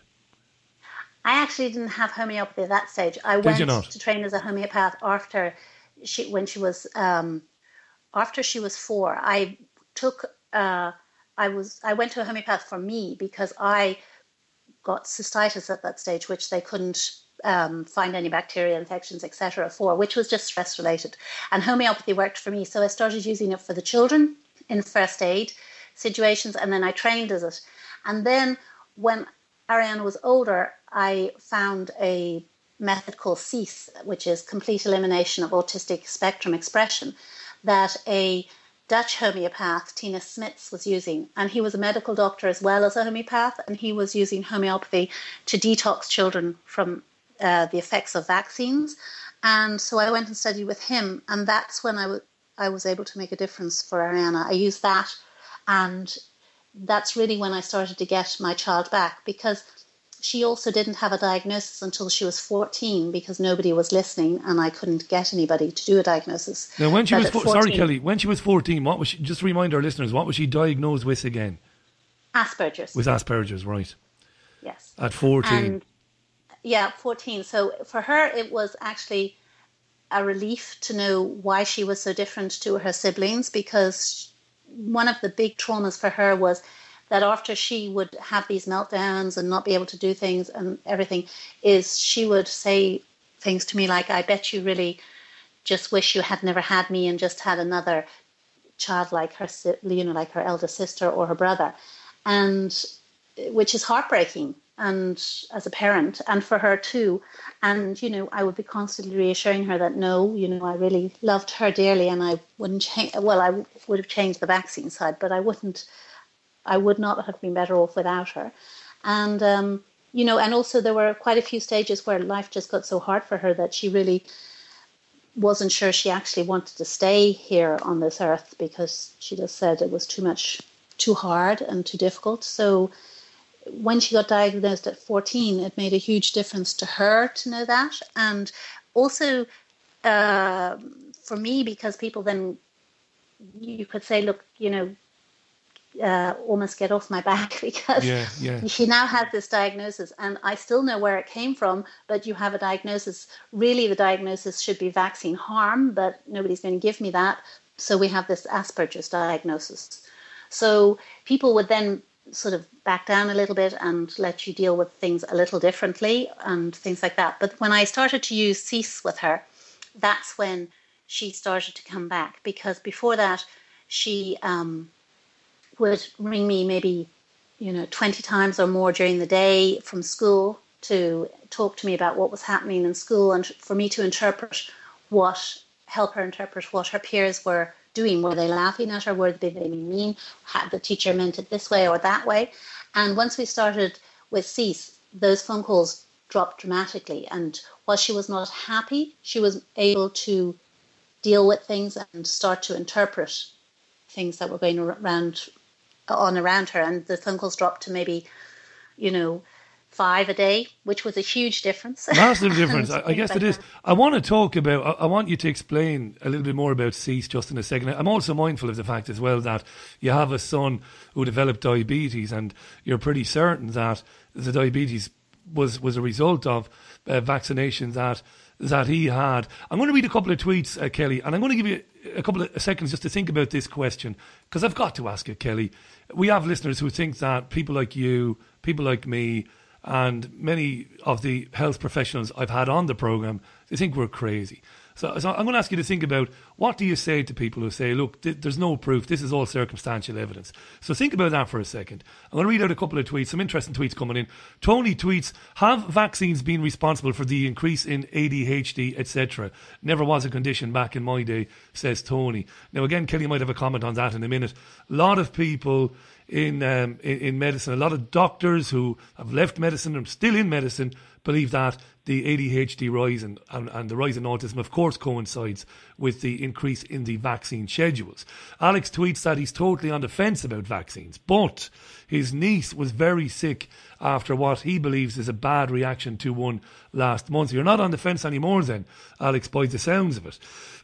I actually didn't have homeopathy at that stage. I Did went you not? to train as a homeopath after she, when she was, um, after she was four. I took, uh, I was, I went to a homeopath for me because I got cystitis at that stage, which they couldn't um, find any bacterial infections, et cetera for, which was just stress related. And homeopathy worked for me. So I started using it for the children in first aid situations, and then I trained as it. And then when Ariana was older, I found a method called C E E S, which is complete elimination of autistic spectrum expression, that a Dutch homeopath, Tina Smits, was using. And he was a medical doctor as well as a homeopath, and he was using homeopathy to detox children from uh, the effects of vaccines. And so I went and studied with him, and that's when I, w- I was able to make a difference for Ariana. I used that, and that's really when I started to get my child back, because she also didn't have a diagnosis until she was fourteen because nobody was listening and I couldn't get anybody to do a diagnosis. Now, when she But was at fo- fourteen, sorry, Kelly, when she was fourteen, what was she? Just remind our listeners, what was she diagnosed with again? Asperger's. With Asperger's, right? Yes. At fourteen. And, yeah, fourteen. So for her, it was actually a relief to know why she was so different to her siblings, because one of the big traumas for her was that after she would have these meltdowns and not be able to do things and everything, is she would say things to me like, I bet you really just wish you had never had me and just had another child like her, you know, like her elder sister or her brother, and which is heartbreaking, and as a parent, and for her too. And, you know, I would be constantly reassuring her that, no, you know, I really loved her dearly and I wouldn't change, well, I would have changed the vaccine side, but I wouldn't, I would not have been better off without her. And, um, you know, and also there were quite a few stages where life just got so hard for her that she really wasn't sure she actually wanted to stay here on this earth, because she just said it was too much, too hard and too difficult. So when she got diagnosed at fourteen, it made a huge difference to her to know that. And also uh, for me, because people then, you could say, look, you know, Uh, almost get off my back, because yeah, yeah. she now has this diagnosis, and I still know where it came from, but you have a diagnosis. Really, the diagnosis should be vaccine harm, but nobody's going to give me that. So we have this Asperger's diagnosis. So people would then sort of back down a little bit and let you deal with things a little differently and things like that. But when I started to use C E E S with her, that's when she started to come back, because before that, she um, would ring me maybe, you know, twenty times or more during the day from school to talk to me about what was happening in school, and for me to interpret what, help her interpret what her peers were doing. Were they laughing at her? Were they being mean? Had the teacher meant it this way or that way? And once we started with C E E S, those phone calls dropped dramatically. And while she was not happy, she was able to deal with things and start to interpret things that were going around on around her, and the phone calls dropped to maybe, you know, five a day, which was a huge difference. Massive difference. I, I Things guess like it is. that. I want to talk about, I, I want you to explain a little bit more about cease just in a second. I'm also mindful of the fact as well that you have a son who developed diabetes, and you're pretty certain that the diabetes was, was a result of uh, vaccinations that that he had. I'm going to read a couple of tweets, uh, Kelly, and I'm going to give you a couple of seconds just to think about this question, because I've got to ask it, Kelly. We have listeners who think that people like you, people like me, and many of the health professionals I've had on the programme, they think we're crazy. So, so I'm going to ask you to think about, what do you say to people who say, look, th- there's no proof, this is all circumstantial evidence. So think about that for a second. I'm going to read out a couple of tweets, some interesting tweets coming in. Tony tweets, have vaccines been responsible for the increase in A D H D, et cetera? Never was a condition back in my day, says Tony. Now again, Kelly might have a comment on that in a minute. A lot of people in, um, in, in medicine, a lot of doctors who have left medicine and are still in medicine, believe that the A D H D rise and, and, and the rise in autism, of course, coincides with the increase in the vaccine schedules. Alex tweets that he's totally on the fence about vaccines, but his niece was very sick after what he believes is a bad reaction to one last month. You're not on the fence anymore then, Alex, by the sounds of it.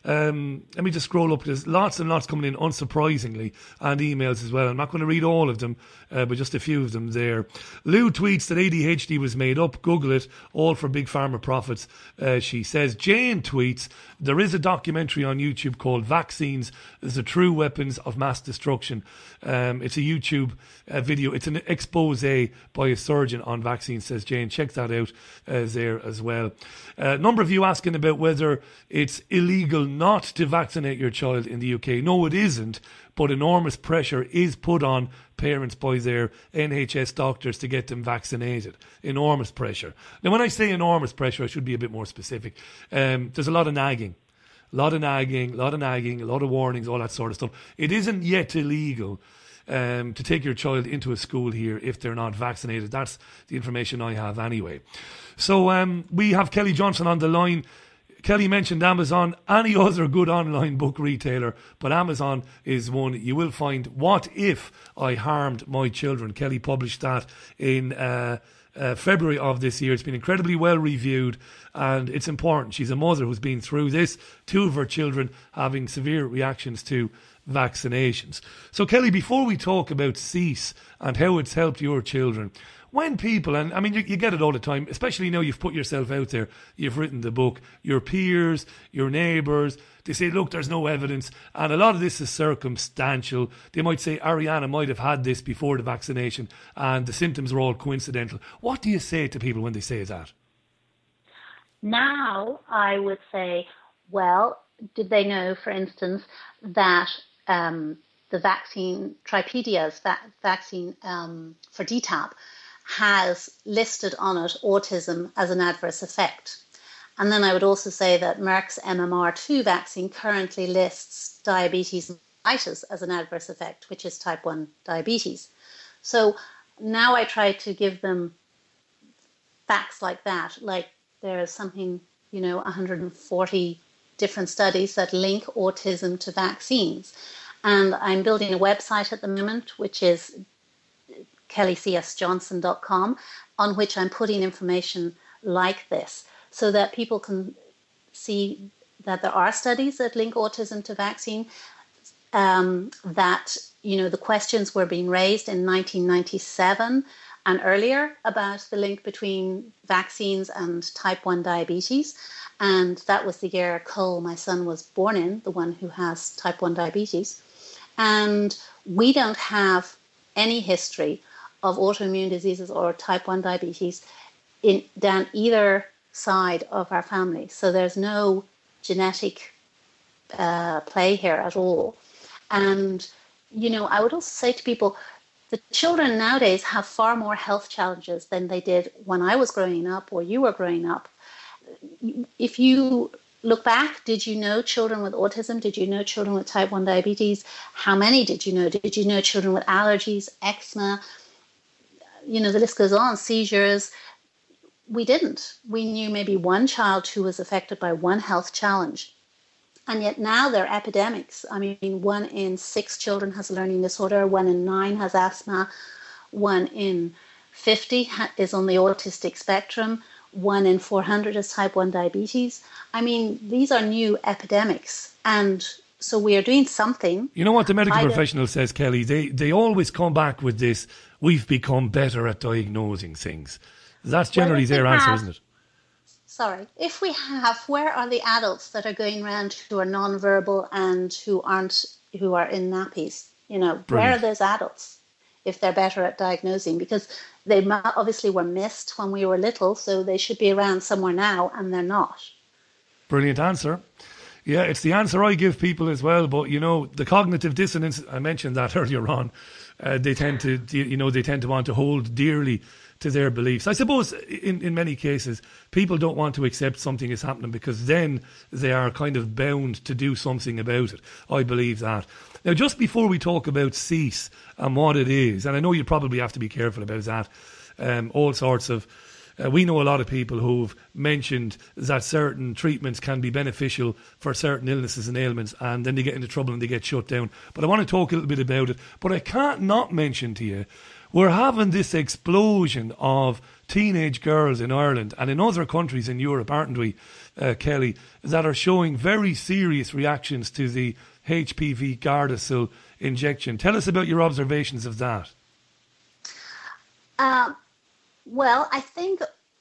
Um, let me just scroll up. There's lots and lots coming in, unsurprisingly, and emails as well. I'm not going to read all of them, uh, but just a few of them there. Lou tweets that A D H D was made up. Google it. All for big pharma profits, uh, she says. Jane tweets, there is a documentary on YouTube called Vaccines, the True Weapons of Mass Destruction. Um, it's a YouTube uh, video. It's an expose by a surgeon on vaccines, says Jane. Check that out uh, there as well. A uh, number of you asking about whether it's illegal not to vaccinate your child in the U K. No, it isn't, but enormous pressure is put on parents by their N H S doctors to get them vaccinated. Enormous pressure. Now, when I say enormous pressure, I should be a bit more specific. Um, there's a lot of nagging. A lot of nagging, a lot of nagging, a lot of warnings, all that sort of stuff. It isn't yet illegal um, to take your child into a school here if they're not vaccinated. That's the information I have anyway. So um, we have Kelly Johnson on the line. Kelly mentioned Amazon, any other good online book retailer, but Amazon is one. You will find What If I Harmed My Children. Kelly published that in uh, uh, February of this year. It's been incredibly well reviewed, and it's important. She's a mother who's been through this, two of her children having severe reactions to vaccinations. So Kelly, before we talk about Cease and how it's helped your children, when people, and I mean, you, you get it all the time, especially now you've put yourself out there, you've written the book, your peers, your neighbours, they say, look, there's no evidence, and a lot of this is circumstantial. They might say Ariana might have had this before the vaccination, and the symptoms are all coincidental. What do you say to people when they say that? Now, I would say, well, did they know, for instance, that um, the vaccine, Tripedia's va- vaccine um, for D T A P, has listed on it autism as an adverse effect. And then I would also say that Merck's M M R two vaccine currently lists diabetes mellitus as an adverse effect, which is type one diabetes. So now I try to give them facts like that, like there is something, you know, one hundred forty different studies that link autism to vaccines. And I'm building a website at the moment, which is kelly c s johnson dot com, on which I'm putting information like this so that people can see that there are studies that link autism to vaccine, um, that, you know, the questions were being raised in nineteen ninety-seven and earlier about the link between vaccines and type one diabetes. And that was the year Cole, my son, was born in, the one who has type one diabetes. And we don't have any history of autoimmune diseases or type one diabetes in down either side of our family. So there's no genetic uh, play here at all. And, you know, I would also say to people, the children nowadays have far more health challenges than they did when I was growing up or you were growing up. If you look back, did you know children with autism? Did you know children with type one diabetes? How many did you know? Did you know children with allergies, eczema? You know, the list goes on, seizures. We didn't. We knew maybe one child who was affected by one health challenge. And yet now they're epidemics. I mean, one in six children has a learning disorder, one in nine has asthma, one in fifty is on the autistic spectrum. One in four hundred is type one diabetes. I mean, these are new epidemics. And so we are doing something. You know what the medical I professional says, Kelly? They, they always come back with this, we've become better at diagnosing things. That's generally well, their answer, have, isn't it? Sorry. If we have, where are the adults that are going around who are non-verbal and who aren't, who are in nappies? You know, Brilliant. Where are those adults if they're better at diagnosing? Because they obviously were missed when we were little, so they should be around somewhere now, and they're not. Brilliant answer. Yeah, it's the answer I give people as well. But, you know, the cognitive dissonance, I mentioned that earlier on, uh, they tend to, you know, they tend to want to hold dearly to their beliefs. I suppose in, in many cases, people don't want to accept something is happening because then they are kind of bound to do something about it. I believe that. Now, just before we talk about C E A S and what it is, and I know you probably have to be careful about that, um, all sorts of Uh, we know a lot of people who've mentioned that certain treatments can be beneficial for certain illnesses and ailments, and then they get into trouble and they get shut down. But I want to talk a little bit about it. But I can't not mention to you, we're having this explosion of teenage girls in Ireland and in other countries in Europe, aren't we, uh, Kelly, that are showing very serious reactions to the H P V Gardasil injection. Tell us about your observations of that. Um. Well, I think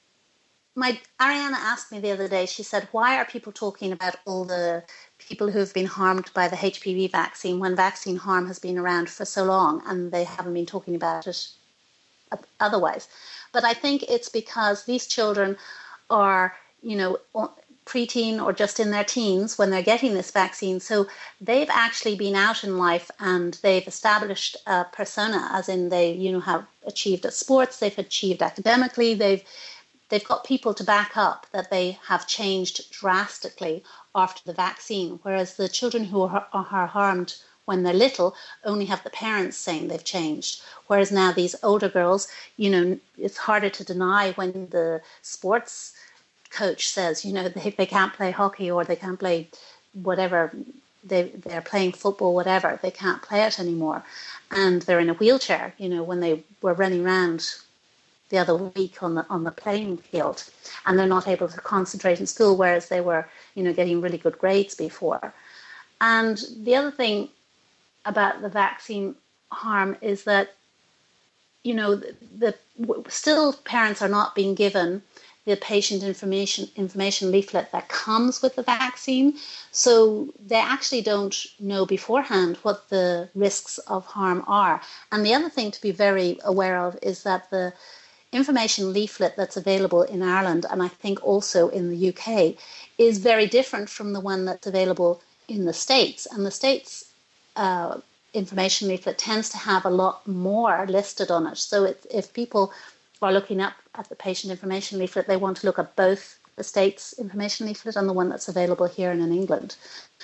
my Ariana asked me the other day, she said, why are people talking about all the people who have been harmed by the H P V vaccine when vaccine harm has been around for so long and they haven't been talking about it otherwise? But I think it's because these children are, you know, preteen or just in their teens when they're getting this vaccine. So they've actually been out in life and they've established a persona, as in they, you know, have achieved at sports, they've achieved academically, they've they've got people to back up that they have changed drastically after the vaccine. Whereas the children who are, are harmed when they're little only have the parents saying they've changed. Whereas now these older girls, you know, it's harder to deny when the sports coach says, you know, they, they can't play hockey or they can't play whatever, they, they're playing football, whatever, they can't play it anymore. And they're in a wheelchair, you know, when they were running around the other week on the on the playing field, and they're not able to concentrate in school, whereas they were, you know, getting really good grades before. And the other thing about the vaccine harm is that, you know, the, the still parents are not being given the patient information information leaflet that comes with the vaccine. So they actually don't know beforehand what the risks of harm are. And the other thing to be very aware of is that the information leaflet that's available in Ireland, and I think also in the U K, is very different from the one that's available in the States. And the States uh, information leaflet tends to have a lot more listed on it. So it, if people are looking up at the patient information leaflet, they want to look at both the States information leaflet and the one that's available here and in England.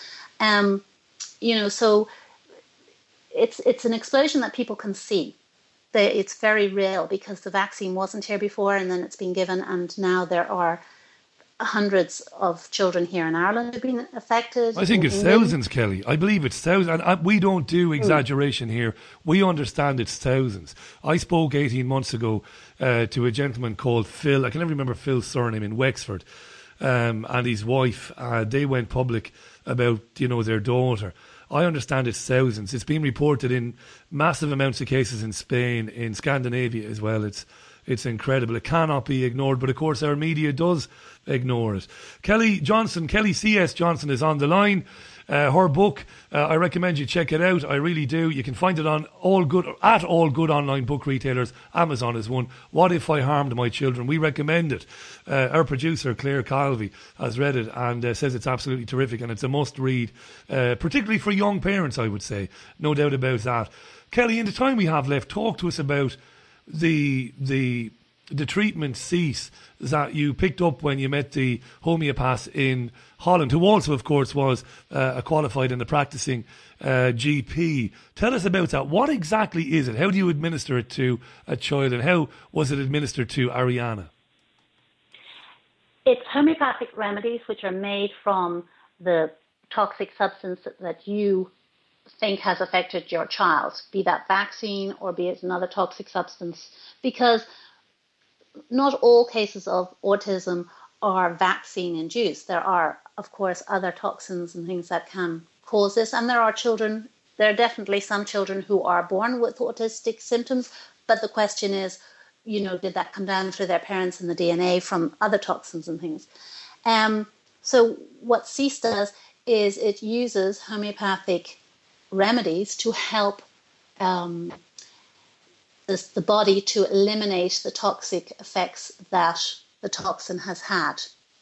Um, you know, so it's it's an explosion that people can see. They, it's very real because the vaccine wasn't here before and then it's been given, and now there are hundreds of children here in Ireland have been affected. I think it's England. thousands, Kelly. I believe it's thousands. And I, we don't do exaggeration here. We understand it's thousands. I spoke eighteen months ago uh, to a gentleman called Phil. I can never remember Phil's surname, in Wexford. Um, and his wife, uh, they went public about, you know, their daughter. I understand it's thousands. It's been reported in massive amounts of cases in Spain, in Scandinavia as well. It's It's incredible. It cannot be ignored, but of course our media does ignore it. Kelly Johnson, Kelly C S Johnson is on the line. Uh, her book, uh, I recommend you check it out. I really do. You can find it on all good at all good online book retailers. Amazon is one. What If I Harmed My Children? We recommend it. Uh, our producer Claire Calvey has read it and uh, says it's absolutely terrific, and it's a must read, uh, particularly for young parents, I would say. No doubt about that. Kelly, in the time we have left, talk to us about the the the treatment cease that you picked up when you met the homeopath in Holland, who also, of course, was uh, a qualified and a practicing uh, G P. Tell us about that. What exactly is it? How do you administer it to a child, and how was it administered to Ariana? It's homeopathic remedies which are made from the toxic substance that you think has affected your child, be that vaccine or be it another toxic substance, because not all cases of autism are vaccine induced. There are, of course, other toxins and things that can cause this, and there are children, there are definitely some children who are born with autistic symptoms, but the question is, you know, did that come down through their parents and the D N A from other toxins and things? Um, so what C E S does is it uses homeopathic remedies to help um, this, the body to eliminate the toxic effects that the toxin has had.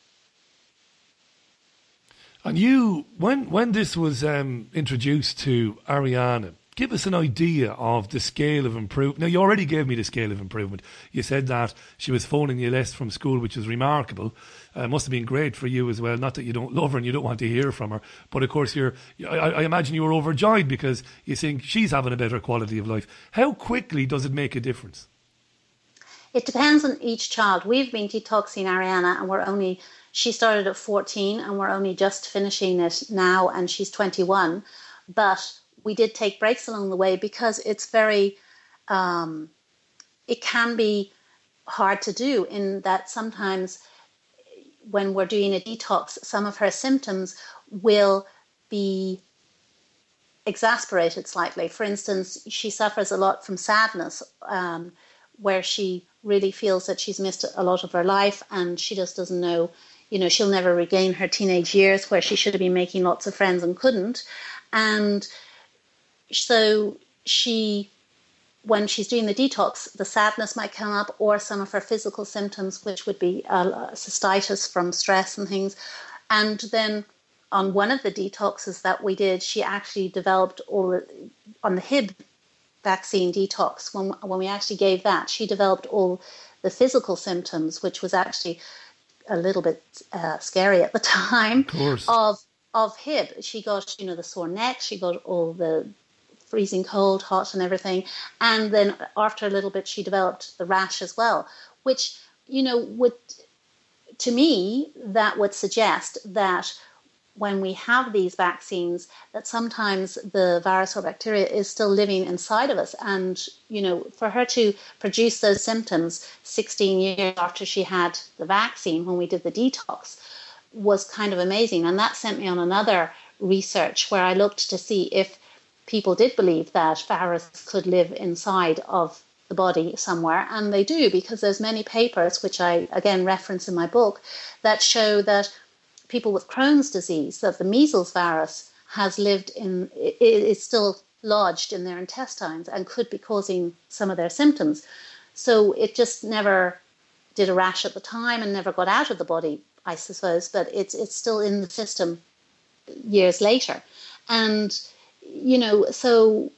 And you, when when this was um, introduced to Ariana, give us an idea of the scale of improvement. Now, you already gave me the scale of improvement. You said that she was phoning you less from school, which is remarkable. Uh, must have been great for you as well. Not that you don't love her and you don't want to hear from her, but of course, you're. I, I imagine you were overjoyed because you think she's having a better quality of life. How quickly does it make a difference? It depends on each child. We've been detoxing Ariana, and we're only. She started at fourteen, and we're only just finishing it now, and she's twenty-one. But we did take breaks along the way because it's very, um, it can be hard to do in that sometimes when we're doing a detox, some of her symptoms will be exasperated slightly. For instance, she suffers a lot from sadness, um, where she really feels that she's missed a lot of her life and she just doesn't know, you know, she'll never regain her teenage years where she should have been making lots of friends and couldn't. And so she, when she's doing the detox, the sadness might come up, or some of her physical symptoms, which would be uh, cystitis from stress and things. And then on one of the detoxes that we did, she actually developed all the, on the H I B vaccine detox, when, when we actually gave that, she developed all the physical symptoms, which was actually a little bit uh, scary at the time. Of course. of of H I B. She got, you know, the sore neck, she got all the freezing cold, hot and everything. And then after a little bit, she developed the rash as well, which, you know, would, to me, that would suggest that when we have these vaccines, that sometimes the virus or bacteria is still living inside of us. And, you know, for her to produce those symptoms sixteen years after she had the vaccine, when we did the detox, was kind of amazing. And that sent me on another research where I looked to see if people did believe that virus could live inside of the body somewhere. And they do, because there's many papers, which I, again, reference in my book, that show that people with Crohn's disease, that the measles virus has lived in, it is still lodged in their intestines and could be causing some of their symptoms. So it just never did a rash at the time and never got out of the body, I suppose, but it's it's still in the system years later. And, you know, so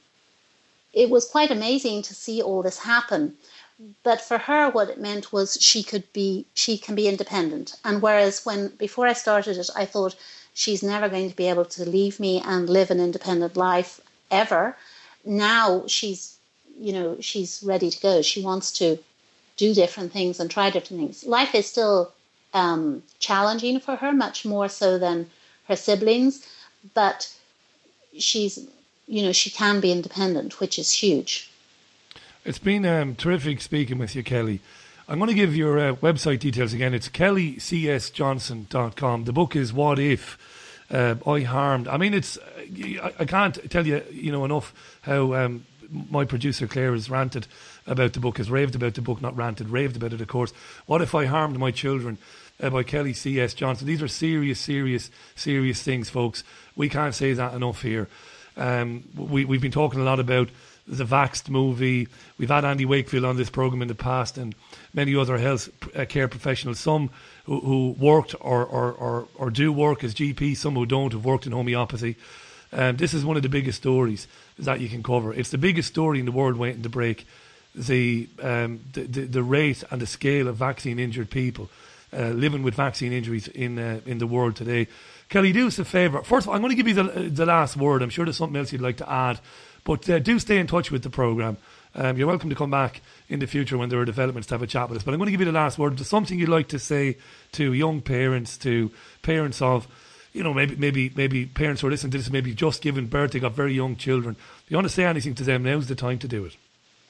it was quite amazing to see all this happen. But for her, what it meant was she could be, she can be independent. And whereas when, before I started it, I thought she's never going to be able to leave me and live an independent life ever. Now she's, you know, she's ready to go. She wants to do different things and try different things. Life is still um, challenging for her, much more so than her siblings, but she's, you know, she can be independent, which is huge. It's been um, terrific speaking with you, Kelly. I'm going to give your uh, website details again. It's kelly c s johnson dot com. The book is What If uh, I Harmed. I mean, it's I, I can't tell you, you know, enough how um, my producer Claire has ranted about the book, has raved about the book, not ranted, raved about it, of course. What If I Harmed My Children uh, by Kelly C S Johnson. These are serious, serious, serious things, folks. We can't say that enough here. Um, we, we've been talking a lot about the Vaxxed movie. We've had Andy Wakefield on this programme in the past, and many other health care professionals, some who, who worked or, or, or, or do work as G Ps, some who don't, have worked in homeopathy. Um, this is one of the biggest stories that you can cover. It's the biggest story in the world waiting to break. The, um, the, the, the rate and the scale of vaccine-injured people uh, living with vaccine injuries in uh, in the world today. Kelly, do us a favour. First of all, I'm going to give you the, the last word. I'm sure there's something else you'd like to add. But uh, do stay in touch with the programme. Um, you're welcome to come back in the future when there are developments to have a chat with us. But I'm going to give you the last word. There's something you'd like to say to young parents, to parents of you know, maybe maybe maybe parents who are listening to this, maybe just given birth, they got very young children. If you want to say anything to them, now's the time to do it.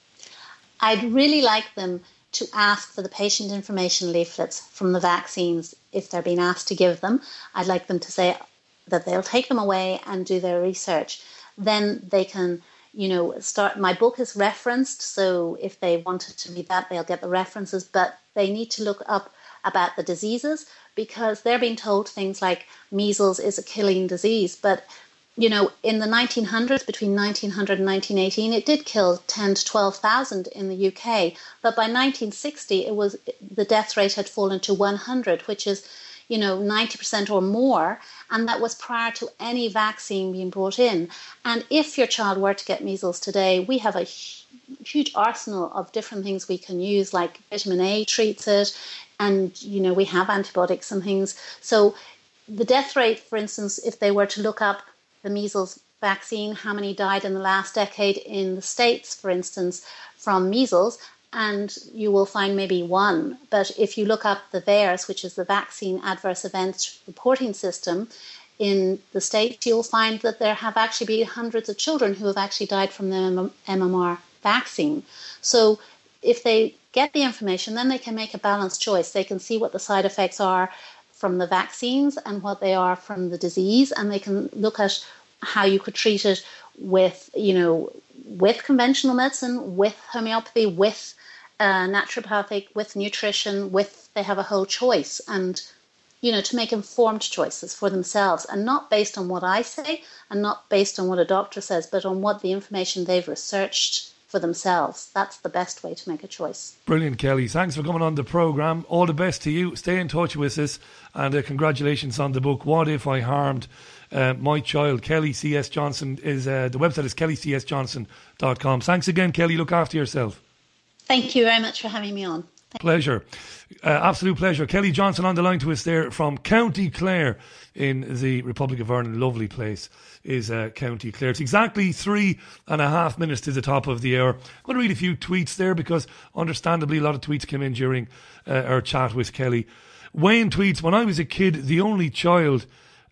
I'd really like them to ask for the patient information leaflets from the vaccines if they're being asked to give them. I'd like them to say that they'll take them away and do their research. Then they can, you know, start. My book is referenced, so if they wanted to read that, they'll get the references, but they need to look up about the diseases, because they're being told things like measles is a killing disease. But, you know, in the nineteen hundreds, between nineteen hundred and nineteen eighteen, it did kill ten to twelve thousand in the U K. But by nineteen sixty, it was the death rate had fallen to one hundred, which is, you know, ninety percent or more. And that was prior to any vaccine being brought in. And if your child were to get measles today, we have a huge arsenal of different things we can use, like vitamin A treats it. And, you know, we have antibiotics and things. So the death rate, for instance, if they were to look up the measles vaccine, how many died in the last decade in the States, for instance, from measles, and you will find maybe one. But if you look up the V A E R S, which is the Vaccine Adverse Events Reporting System, in the States, you'll find that there have actually been hundreds of children who have actually died from the M M R vaccine. So if they get the information, then they can make a balanced choice. They can see what the side effects are from the vaccines and what they are from the disease, and they can look at how you could treat it with, you know, with conventional medicine, with homeopathy, with uh, naturopathic, with nutrition, with, they have a whole choice, and, you know, to make informed choices for themselves, and not based on what I say and not based on what a doctor says, but on what the information they've researched for themselves. That's the best way to make a choice. Brilliant, Kelly. Thanks for coming on the programme. All the best to you. Stay in touch with us, and uh, congratulations on the book, What If I Harmed uh, My Child. Kelly C S Johnson is, uh, the website is kelly c s johnson dot com. Thanks again, Kelly. Look after yourself. Thank you very much for having me on. Thank pleasure. Uh, absolute pleasure. Kelly Johnson on the line to us there from County Clare in the Republic of Ireland. Lovely place is uh, County Clare. It's exactly three and a half minutes to the top of the hour. I'm going to read a few tweets there because understandably a lot of tweets came in during uh, our chat with Kelly. Wayne tweets, when I was a kid, the only child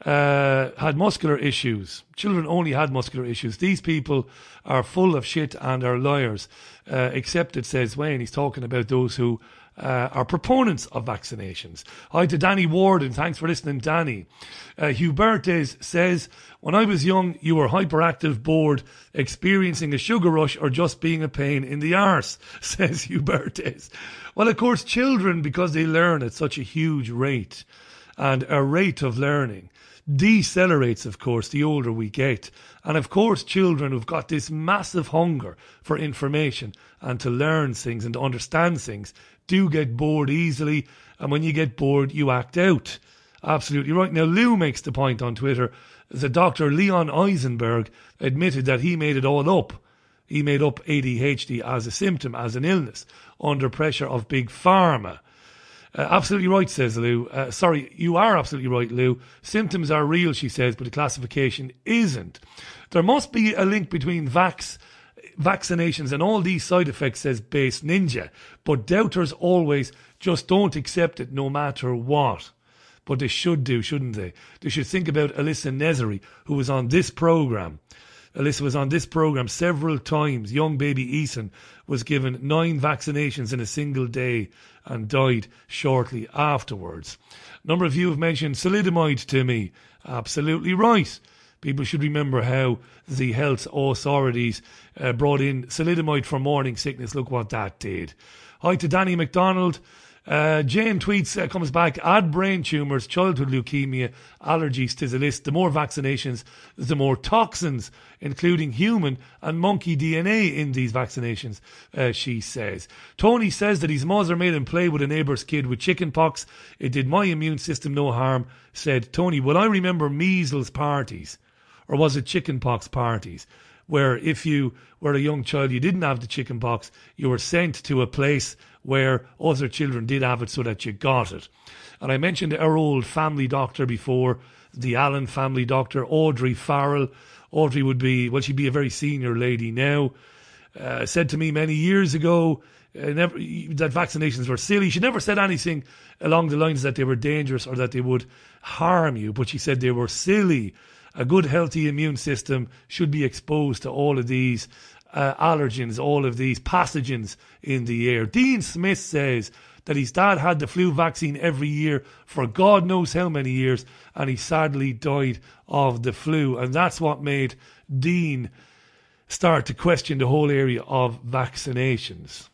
uh, had muscular issues. Children only had muscular issues. These people are full of shit and are liars. Uh, except, it says Wayne, he's talking about those who Uh, are proponents of vaccinations. Hi to Danny Ward, and thanks for listening, Danny. Uh, Hubertes says, when I was young, you were hyperactive, bored, experiencing a sugar rush, or just being a pain in the arse, says Hubertes. Well, of course, children, because they learn at such a huge rate, and our rate of learning decelerates, of course, the older we get. And of course, children who've got this massive hunger for information and to learn things and to understand things do get bored easily, and when you get bored, you act out. Absolutely right. Now, Lou makes the point on Twitter that Doctor Leon Eisenberg admitted that he made it all up. He made up A D H D as a symptom, as an illness, under pressure of Big Pharma. Uh, absolutely right, says Lou. Uh, sorry, you are absolutely right, Lou. Symptoms are real, she says, but the classification isn't. There must be a link between vax vaccinations and all these side effects, says Base Ninja, but doubters always just don't accept it no matter what. But they should do, shouldn't they? They should think about Alyssa Nezeri, who was on this programme. Alyssa was on this programme several times. Young baby Ethan was given nine vaccinations in a single day and died shortly afterwards. A number of you have mentioned thalidomide to me. Absolutely right. People should remember how the health authorities uh, brought in thalidomide for morning sickness. Look what that did. Hi to Danny McDonald. Uh, Jane tweets, uh, comes back, add brain tumours, childhood leukemia, allergies to the list. The more vaccinations, the more toxins, including human and monkey D N A in these vaccinations, uh, she says. Tony says that his mother made him play with a neighbour's kid with chicken pox. It did my immune system no harm, said Tony. Well, I remember measles parties, or was it chicken pox parties, where if you were a young child, you didn't have the chicken pox, you were sent to a place where other children did have it so that you got it. And I mentioned our old family doctor before, the Allen family doctor, Audrey Farrell. Audrey would be, well, she'd be a very senior lady now. Uh, said to me many years ago, uh, never, that vaccinations were silly. She never said anything along the lines that they were dangerous or that they would harm you, but she said they were silly. A good, healthy immune system should be exposed to all of these uh, allergens, all of these pathogens in the air. Dean Smith says that his dad had the flu vaccine every year for God knows how many years, and he sadly died of the flu. And that's what made Dean start to question the whole area of vaccinations.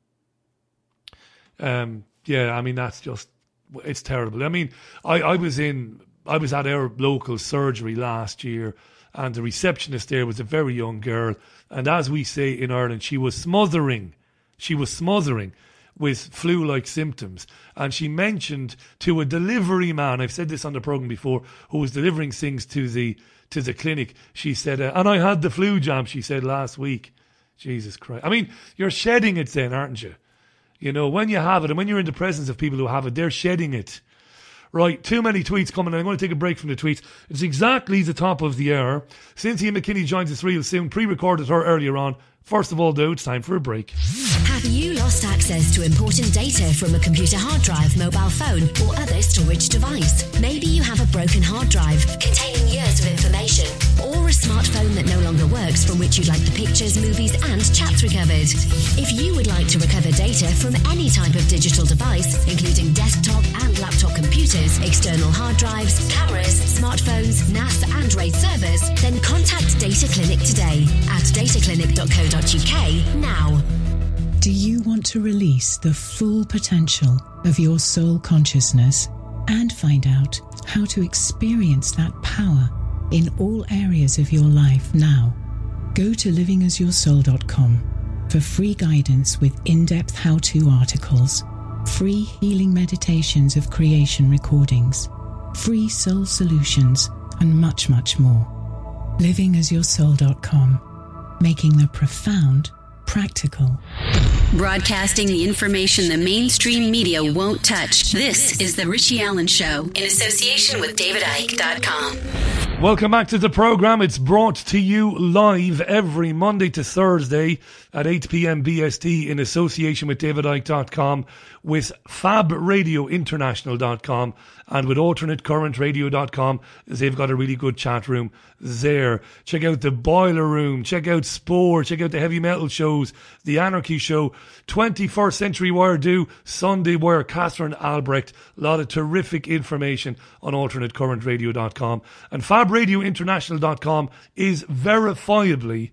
Um, yeah, I mean, that's just, it's terrible. I mean, I, I was in, I was at our local surgery last year, and the receptionist there was a very young girl, and as we say in Ireland, she was smothering. She was smothering with flu-like symptoms. And she mentioned to a delivery man, I've said this on the programme before, who was delivering things to the to the clinic, she said, uh, and I had the flu jab, she said, last week. Jesus Christ. I mean, you're shedding it then, aren't you? You know, when you have it, and when you're in the presence of people who have it, they're shedding it. Right, too many tweets coming. I'm going to take a break from the tweets. It's exactly the top of the hour. Cynthia McKinney joins us real soon. Pre-recorded her earlier on. First of all, though, it's time for a break. Have you lost access to important data from a computer hard drive, mobile phone, or other storage device? Maybe you have a broken hard drive containing years of information, or a smartphone that no longer works from which you'd like the pictures, movies, and chats recovered. If you would like to recover data from any type of digital device, including desktop and laptop computers, external hard drives, cameras, smartphones, N A S, and RAID servers, then contact Data Clinic today at dataclinic dot co dot uk now. Do you want to release the full potential of your soul consciousness and find out how to experience that power in all areas of your life now? Go to living as your soul dot com for free guidance with in-depth how-to articles, free healing meditations of creation recordings, free soul solutions, and much, much more. living as your soul dot com, making the profound practical. Broadcasting the information the mainstream media won't touch. This is The Richie Allen Show in association with David Icke dot com. Welcome back to the programme. It's brought to you live every Monday to Thursday at eight p.m. B S T in association with David Icke dot com, with Fab Radio International dot com, and with Alternate Current Radio dot com. They've got a really good chat room there. Check out the Boiler Room, check out Spore, check out the heavy metal shows, the Anarchy Show, twenty-first Century Wire Do, Sunday Wire, Catherine Albrecht. A lot of terrific information on Alternate Current Radio dot com. And Fab Radio International dot com is verifiably,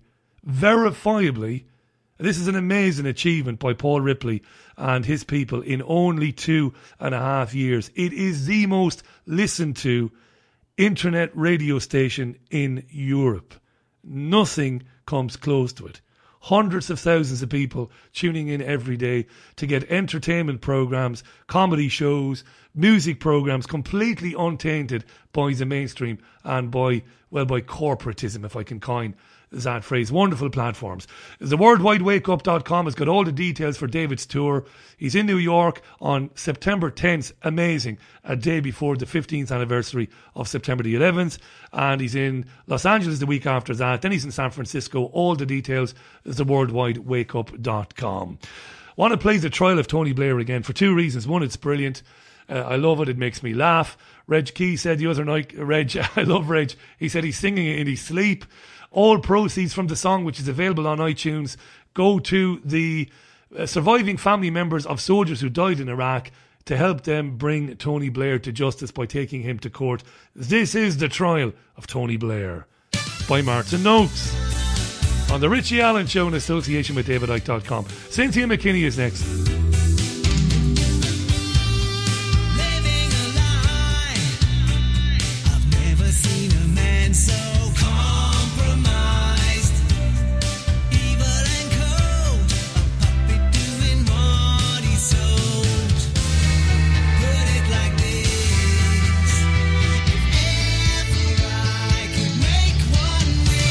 verifiably, this is an amazing achievement by Paul Ripley and his people in only two and a half years. It is the most listened to internet radio station in Europe. Nothing comes close to it. Hundreds of thousands of people tuning in every day to get entertainment programs, comedy shows, music programs completely untainted by the mainstream and by, well, by corporatism, if I can coin that phrase. Wonderful platforms. The world wide wake up dot com has got all the details for David's tour. He's in New York on September tenth. Amazing. A day before the fifteenth anniversary of September the eleventh. And he's in Los Angeles the week after that. Then he's in San Francisco. All the details is the world wide wake up dot com. Want to play the trial of Tony Blair again for two reasons. One, it's brilliant. Uh, I love it. It makes me laugh. Reg Key said the other night, Reg, I love Reg. He said he's singing it in his sleep. All proceeds from the song, which is available on iTunes, go to the uh, surviving family members of soldiers who died in Iraq to help them bring Tony Blair to justice by taking him to court. This is the trial of Tony Blair by Martin Noakes on The Richie Allen Show in association with David Icke dot com. Cynthia McKinney is next.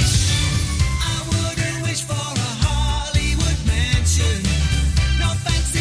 No fancy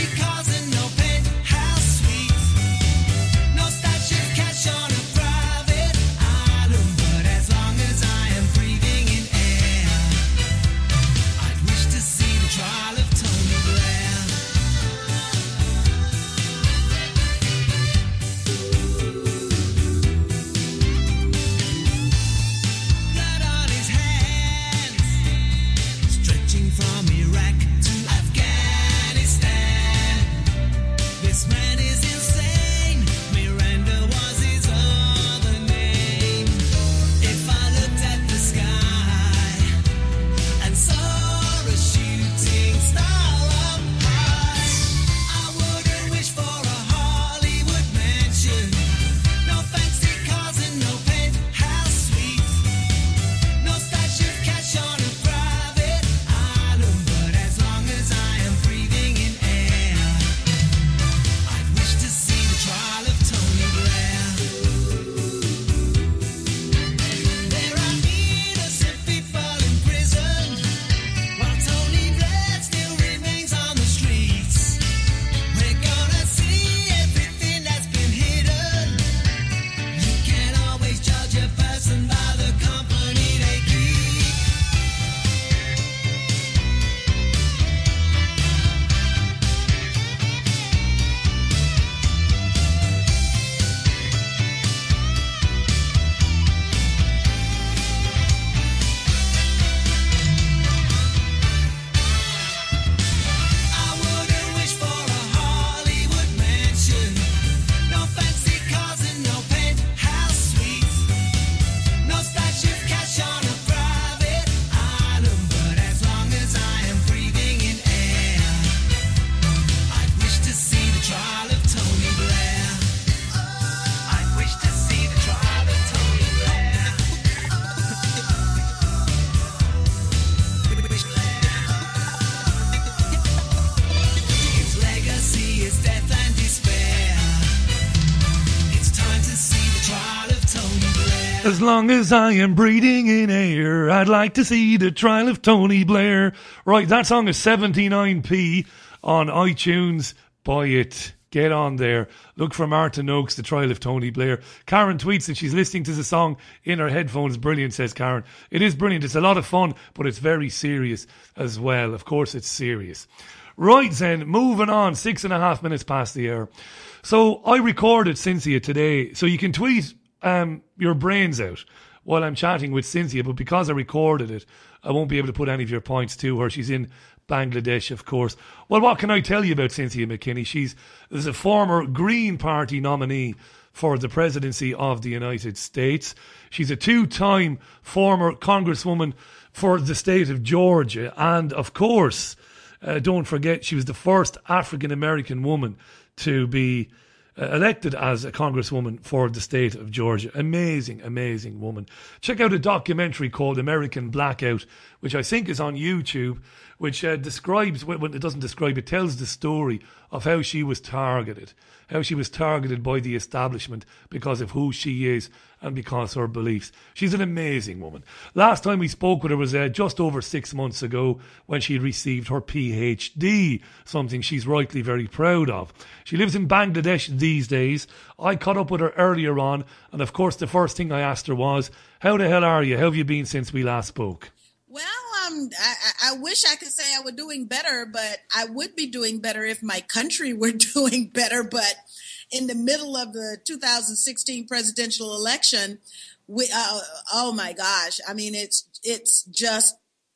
As long as I am breathing in air, I'd like to see the trial of Tony Blair. Right, that song is seventy-nine p on iTunes. Buy it. Get on there. Look for Martin Oakes, The Trial of Tony Blair. Karen tweets that she's listening to the song in her headphones. Brilliant, says Karen. It is brilliant. It's a lot of fun, but it's very serious as well. Of course, it's serious. Right then, moving on. Six and a half minutes past the hour. So I recorded Cynthia today. So you can tweet um, your brains out while I'm chatting with Cynthia, but because I recorded it, I won't be able to put any of your points to her. She's in Bangladesh, of course. Well, what can I tell you about Cynthia McKinney? She's is a former Green Party nominee for the presidency of the United States. She's a two-time former congresswoman for the state of Georgia. And, of course, uh, don't forget, she was the first African-American woman to be uh, elected as a congresswoman for the state of Georgia. Amazing, amazing woman. Check out a documentary called American Blackout, which I think is on YouTube, which uh, describes, when it doesn't describe, it tells the story of how she was targeted, how she was targeted by the establishment because of who she is and because of her beliefs. She's an amazing woman. Last time we spoke with her was uh, just over six months ago when she received her P H D, something she's rightly very proud of. She lives in Bangladesh these days. I caught up with her earlier on, and of course the first thing I asked her was, how the hell are you? How have you been since we last spoke? Well, um, I, I wish I could say I were doing better, but I would be doing better if my country were doing better. But in the middle of the two thousand sixteen presidential election, we, uh, oh my gosh, I mean, it's it's just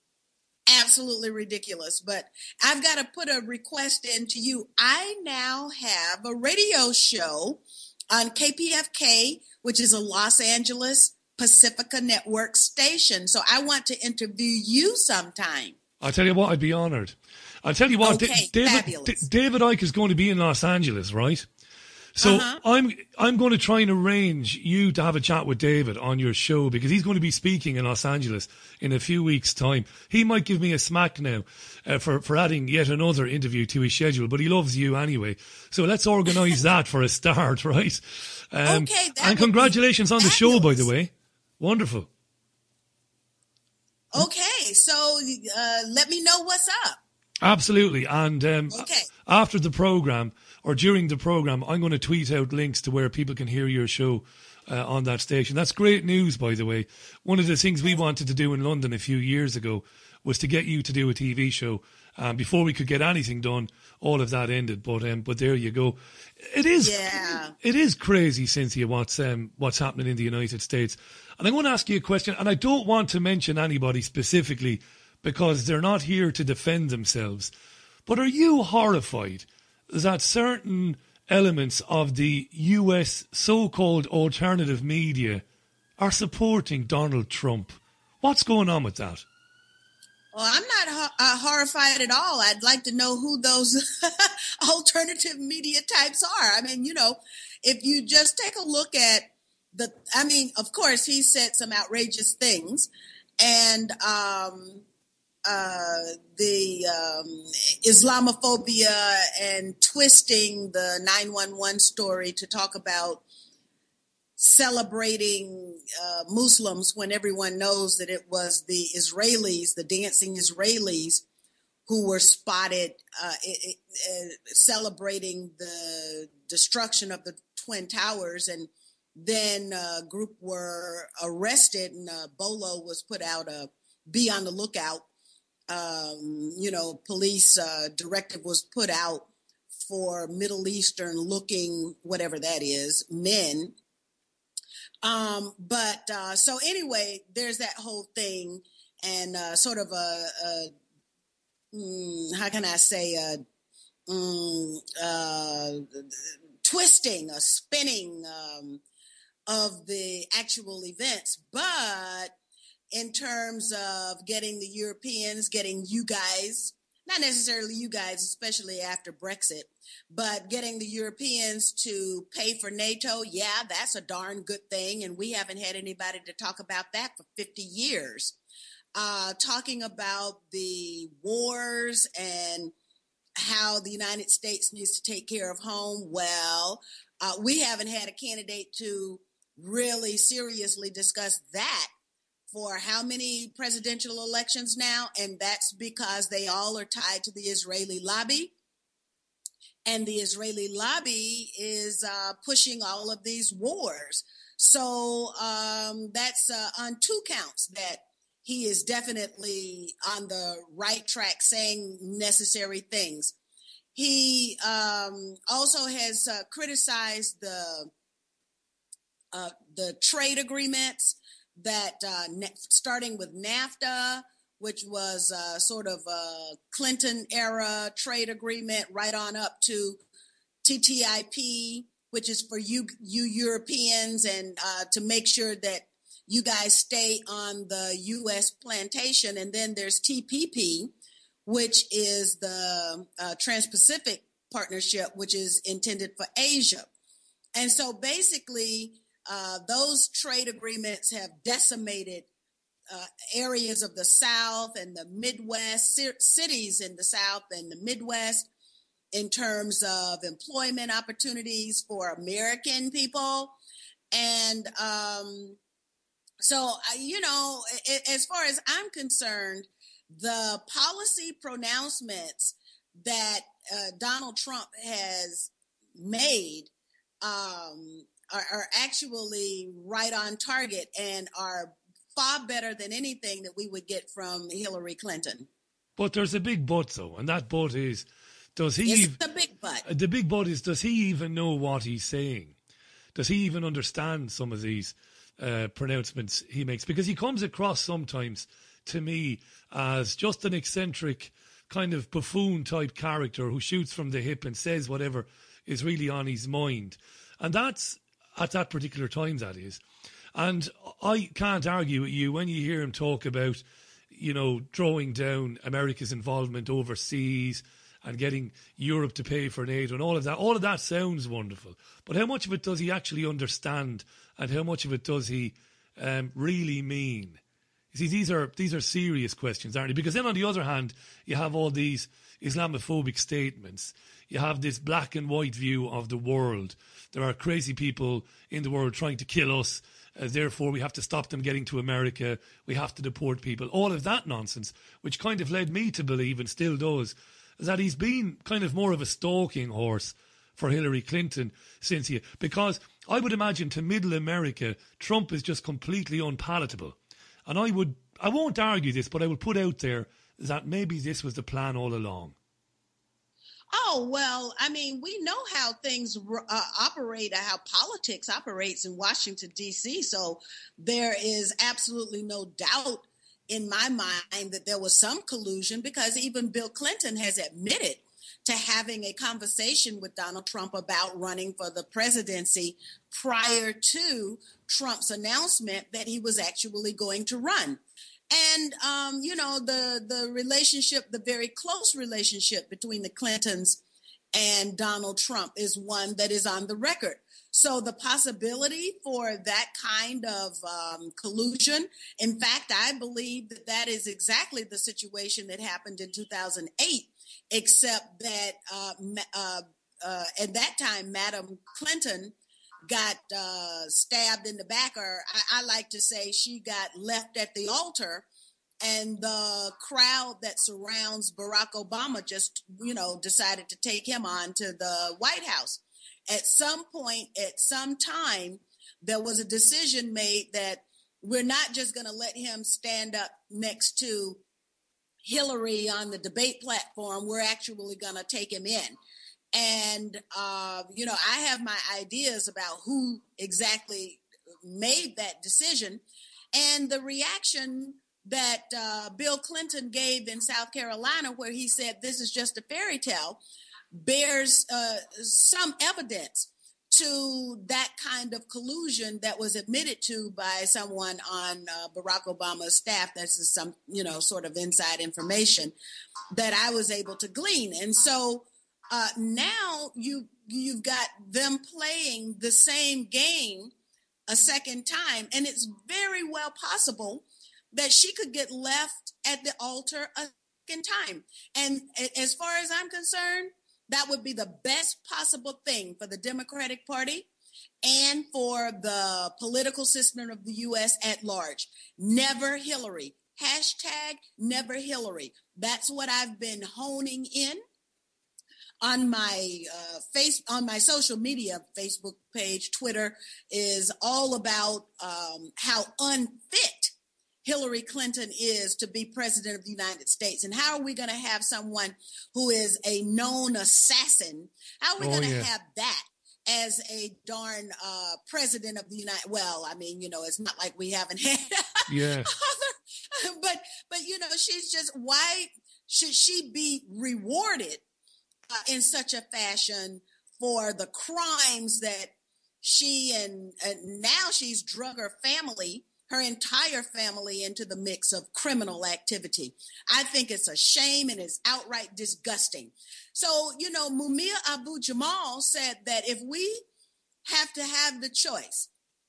absolutely ridiculous. But I've got to put a request in to you. I now have a radio show on K P F K, which is a Los Angeles Pacifica Network station. So I want to interview you sometime. I'll tell you what, I'd be honoured. I'll tell you what, okay, D- David, D- David Icke is going to be in Los Angeles, right? So uh-huh. I'm I'm going to try and arrange you to have a chat with David on your show because he's going to be speaking in Los Angeles in a few weeks' time. He might give me a smack now uh, for, for adding yet another interview to his schedule, but he loves you anyway. So let's organise that for a start, right? Um, okay. And congratulations on the show, by the way. Wonderful. Okay, so uh, let me know what's up. Absolutely. And um, okay. after the programme, or during the programme, I'm going to tweet out links to where people can hear your show uh, on that station. That's great news, by the way. One of the things we wanted to do in London a few years ago was to get you to do a T V show. Um, before we could get anything done, all of that ended. But um, but there you go. It is yeah. it is crazy, Cynthia, what's um, what's happening in the United States. And I'm going to ask you a question, and I don't want to mention anybody specifically because they're not here to defend themselves. But are you horrified that certain elements of the U S so-called alternative media are supporting Donald Trump? What's going on with that? Well, I'm not ho- uh, horrified at all. I'd like to know who those alternative media types are. I mean, you know, if you just take a look at the, I mean, of course, he said some outrageous things, and um, uh, the um, Islamophobia and twisting the nine one one story to talk about celebrating uh, Muslims when everyone knows that it was the Israelis, the dancing Israelis, who were spotted uh, it, it, uh, celebrating the destruction of the Twin Towers. And then a group were arrested, and uh, Bolo was put out a be on the lookout. Um, you know, police uh, directive was put out for Middle Eastern looking, whatever that is, men. Um, but, uh, so anyway, there's that whole thing, and, uh, sort of a, a mm, how can I say, a, mm, uh, twisting, a spinning, um, of the actual events. But in terms of getting the Europeans, getting you guys, not necessarily you guys, especially after Brexit, but getting the Europeans to pay for NATO, yeah, that's a darn good thing. And we haven't had anybody to talk about that for fifty years. Uh, talking about the wars and how the United States needs to take care of home. Well, uh, we haven't had a candidate to really seriously discussed that for how many presidential elections now? And that's because they all are tied to the Israeli lobby. And the Israeli lobby is uh, pushing all of these wars. So um, that's uh, on two counts that he is definitely on the right track saying necessary things. He um, also has uh, criticized the uh, the trade agreements that uh, starting with NAFTA, which was uh, sort of a Clinton era trade agreement, right on up to T T I P, which is for you, you Europeans, and uh, to make sure that you guys stay on the U S plantation. And then there's T P P, which is the uh, Trans-Pacific Partnership, which is intended for Asia. And so basically, uh, those trade agreements have decimated uh, areas of the South and the Midwest, c- cities in the South and the Midwest, in terms of employment opportunities for American people. And um, so, you know, as far as I'm concerned, the policy pronouncements that uh, Donald Trump has made um, are, are actually right on target and are far better than anything that we would get from Hillary Clinton. But there's a big but, though, and that but is, does he... It's ev- the big but. The big but is, does he even know what he's saying? Does he even understand some of these uh, pronouncements he makes? Because he comes across sometimes, to me, as just an eccentric kind of buffoon-type character who shoots from the hip and says whatever is really on his mind. And that's, at that particular time, that is. And I can't argue with you when you hear him talk about, you know, drawing down America's involvement overseas and getting Europe to pay for NATO and all of that. All of that sounds wonderful. But how much of it does he actually understand, and how much of it does he um, really mean? You see, these are these are serious questions, aren't they? Because then on the other hand, you have all these Islamophobic statements. You have this black and white view of the world. There are crazy people in the world trying to kill us. Uh, therefore, we have to stop them getting to America. We have to deport people. All of that nonsense, which kind of led me to believe, and still does, that he's been kind of more of a stalking horse for Hillary Clinton since he... Because I would imagine to middle America, Trump is just completely unpalatable. And I would... I won't argue this, but I will put out there that maybe this was the plan all along. Oh, well, I mean, we know how things uh, operate, how politics operates in Washington, D C. So there is absolutely no doubt in my mind that there was some collusion, because even Bill Clinton has admitted to having a conversation with Donald Trump about running for the presidency prior to Trump's announcement that he was actually going to run. And, um, you know, the, the relationship, the very close relationship between the Clintons and Donald Trump is one that is on the record. So the possibility for that kind of um, collusion, in fact, I believe that that is exactly the situation that happened in two thousand eight, except that uh, uh, uh, at that time, Madam Clinton got uh, stabbed in the back, or I, I like to say she got left at the altar, and the crowd that surrounds Barack Obama just, you know, decided to take him on to the White House. At some point, at some time, there was a decision made that we're not just going to let him stand up next to Hillary on the debate platform. We're actually going to take him in. And, uh, you know, I have my ideas about who exactly made that decision. And the reaction that uh, Bill Clinton gave in South Carolina, where he said this is just a fairy tale, bears uh, some evidence to that kind of collusion that was admitted to by someone on uh, Barack Obama's staff. This is some, you know, sort of inside information that I was able to glean. And so uh, now you, you've got them playing the same game a second time. And it's very well possible that she could get left at the altar a second time. And as far as I'm concerned, that would be the best possible thing for the Democratic Party and for the political system of the U S at large. Never Hillary. Hashtag never Hillary. That's what I've been honing in on my uh, face, on my social media, Facebook page, Twitter, is all about um, how unfit Hillary Clinton is to be president of the United States. And how are we going to have someone who is a known assassin? How are we oh, going to yeah. have that as a darn uh, president of the United? Well, I mean, you know, it's not like we haven't had yeah. other, but, but, you know, she's just, why should she be rewarded uh, in such a fashion for the crimes that she and, and now she's drug her family, her entire family into the mix of criminal activity. I think it's a shame and it's outright disgusting. So, you know, Mumia Abu-Jamal said that if we have to have the choice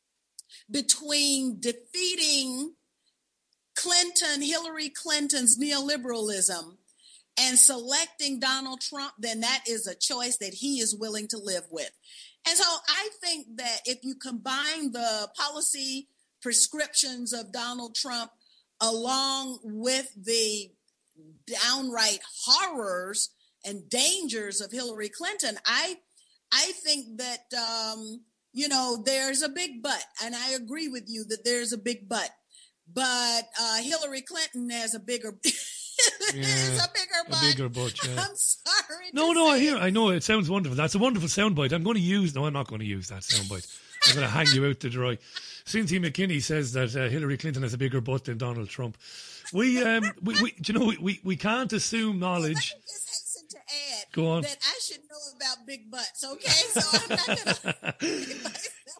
between defeating Clinton, Hillary Clinton's neoliberalism and selecting Donald Trump, then that is a choice that he is willing to live with. And so I think that if you combine the policy prescriptions of Donald Trump along with the downright horrors and dangers of Hillary Clinton, I I think that, um, you know, there's a big but. And I agree with you that there's a big but. But uh, Hillary Clinton has a bigger yeah, a bigger but. A bigger but, yeah. I'm sorry. No, no, I hear. I know it sounds wonderful. That's a wonderful soundbite. I'm going to use. No, I'm not going to use that soundbite. I'm going to hang you out to dry. Cynthia McKinney says that uh, Hillary Clinton has a bigger butt than Donald Trump. We, um, we, we do you know, we, we can't assume knowledge. Let me just hasten to add Go on. that I should know about big butts. Okay, so I'm not going to.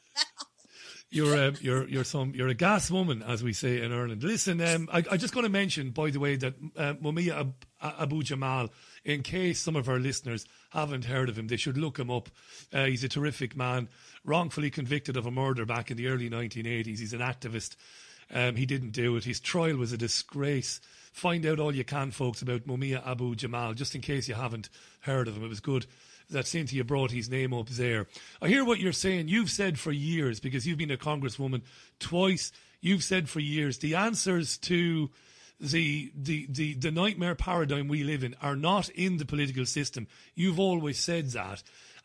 You're a you're you're some you're a gas woman, as we say in Ireland. Listen, um, I I just going to mention, by the way, that uh, Mumia Ab- Abu-Jamal, in case some of our listeners haven't heard of him, they should look him up. Uh, he's a terrific man, wrongfully convicted of a murder back in the early nineteen eighties. He's an activist. Um, he didn't do it. His trial was a disgrace. Find out all you can, folks, about Mumia Abu-Jamal, just in case you haven't heard of him. It was good that Cynthia brought his name up there. I hear what you're saying. You've said for years, because you've been a congresswoman twice, you've said for years the answers to the, the the the nightmare paradigm we live in are not in the political system. You've always said that.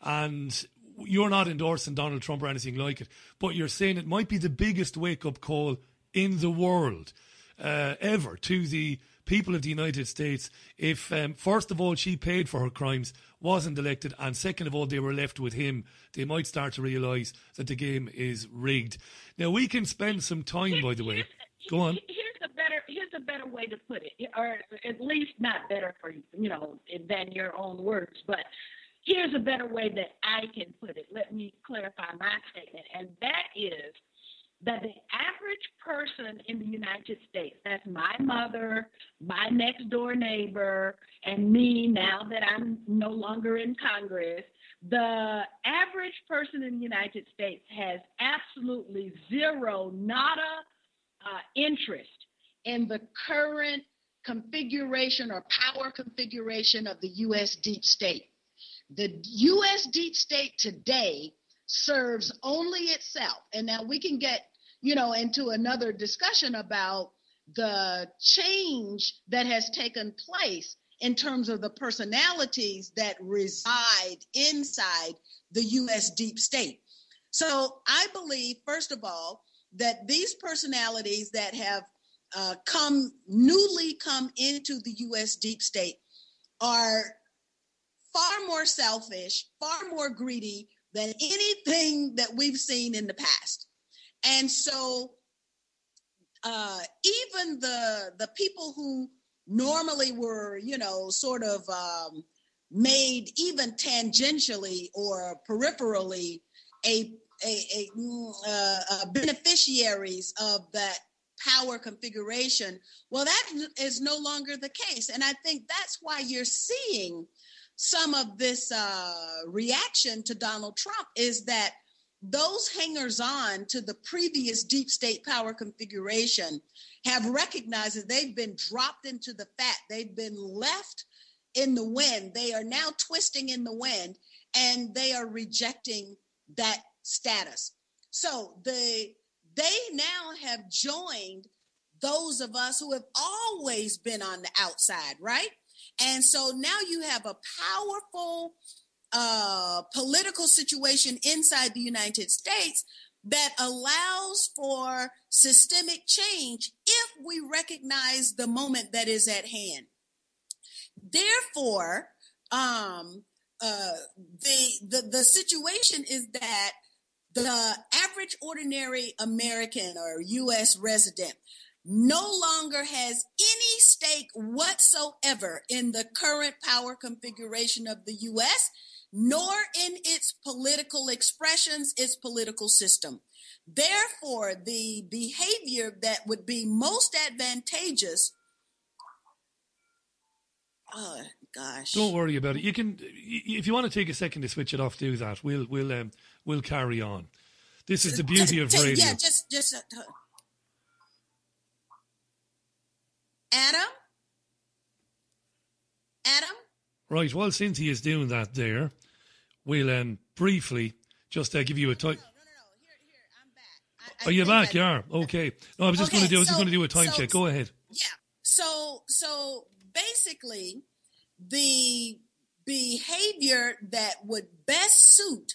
And you're not endorsing Donald Trump or anything like it, but you're saying it might be the biggest wake-up call in the world uh, ever to the people of the United States if, um, first of all, she paid for her crimes, wasn't elected, and second of all, they were left with him. They might start to realise that the game is rigged. Now, we can spend some time, by the way. Go on. Here's a better here's a better way to put it, or at least not better for you know than your own words, but here's a better way that I can put it. Let me clarify my statement, and that is that the average person in the United States, that's my mother, my next door neighbor, and me now that I'm no longer in Congress, the average person in the United States has absolutely zero, nada uh, interest in the current configuration or power configuration of the U S deep state. The U S deep state today serves only itself. And now we can get, you know, into another discussion about the change that has taken place in terms of the personalities that reside inside the U S deep state. So I believe, first of all, that these personalities that have uh, come, newly come into the U S deep state are far more selfish, far more greedy than anything that we've seen in the past. And so uh, even the the people who normally were, you know, sort of um, made even tangentially or peripherally a, a, a uh, uh, beneficiaries of that power configuration, well, that is no longer the case. And I think that's why you're seeing some of this uh, reaction to Donald Trump, is that those hangers-on to the previous deep state power configuration have recognized that they've been dropped into the fat. They've been left in the wind. They are now twisting in the wind, and they are rejecting that status. So the they now have joined those of us who have always been on the outside, right? And so now you have a powerful uh, political situation inside the United States that allows for systemic change if we recognize the moment that is at hand. Therefore, um, uh, the, the the situation is that the average ordinary American or U S resident no longer has any stake whatsoever in the current power configuration of the U S, nor in its political expressions, its political system. Therefore, the behavior that would be most advantageous, oh gosh. Don't worry about it. You can, if you want to take a second to switch it off, do that. We'll we'll um, we'll carry on. This is the beauty of radio. Yeah, just just. Uh, Adam? Adam? Right, while Cynthia is doing that there, we'll um, briefly just uh, give you a time. No, no, no, no. Here, here, I'm back. I, I Are you back? You are? Okay. No, I was just okay, going to do I was so, just going to do a time so, check. Go ahead. Yeah. So so basically the behavior that would best suit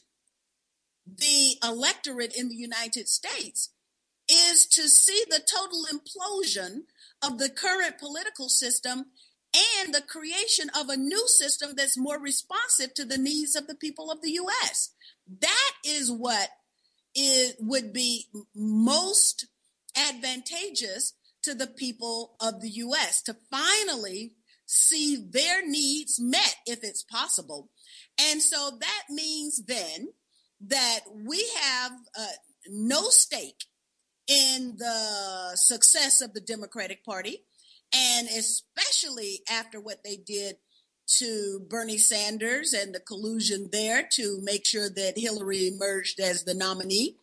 the electorate in the United States is to see the total implosion of the current political system and the creation of a new system that's more responsive to the needs of the people of the U S. That is what is, would be most advantageous to the people of the U S, to finally see their needs met if it's possible. And so that means then that we have uh, no stake in the success of the Democratic Party, and especially after what they did to Bernie Sanders and the collusion there to make sure that Hillary emerged as the nominee.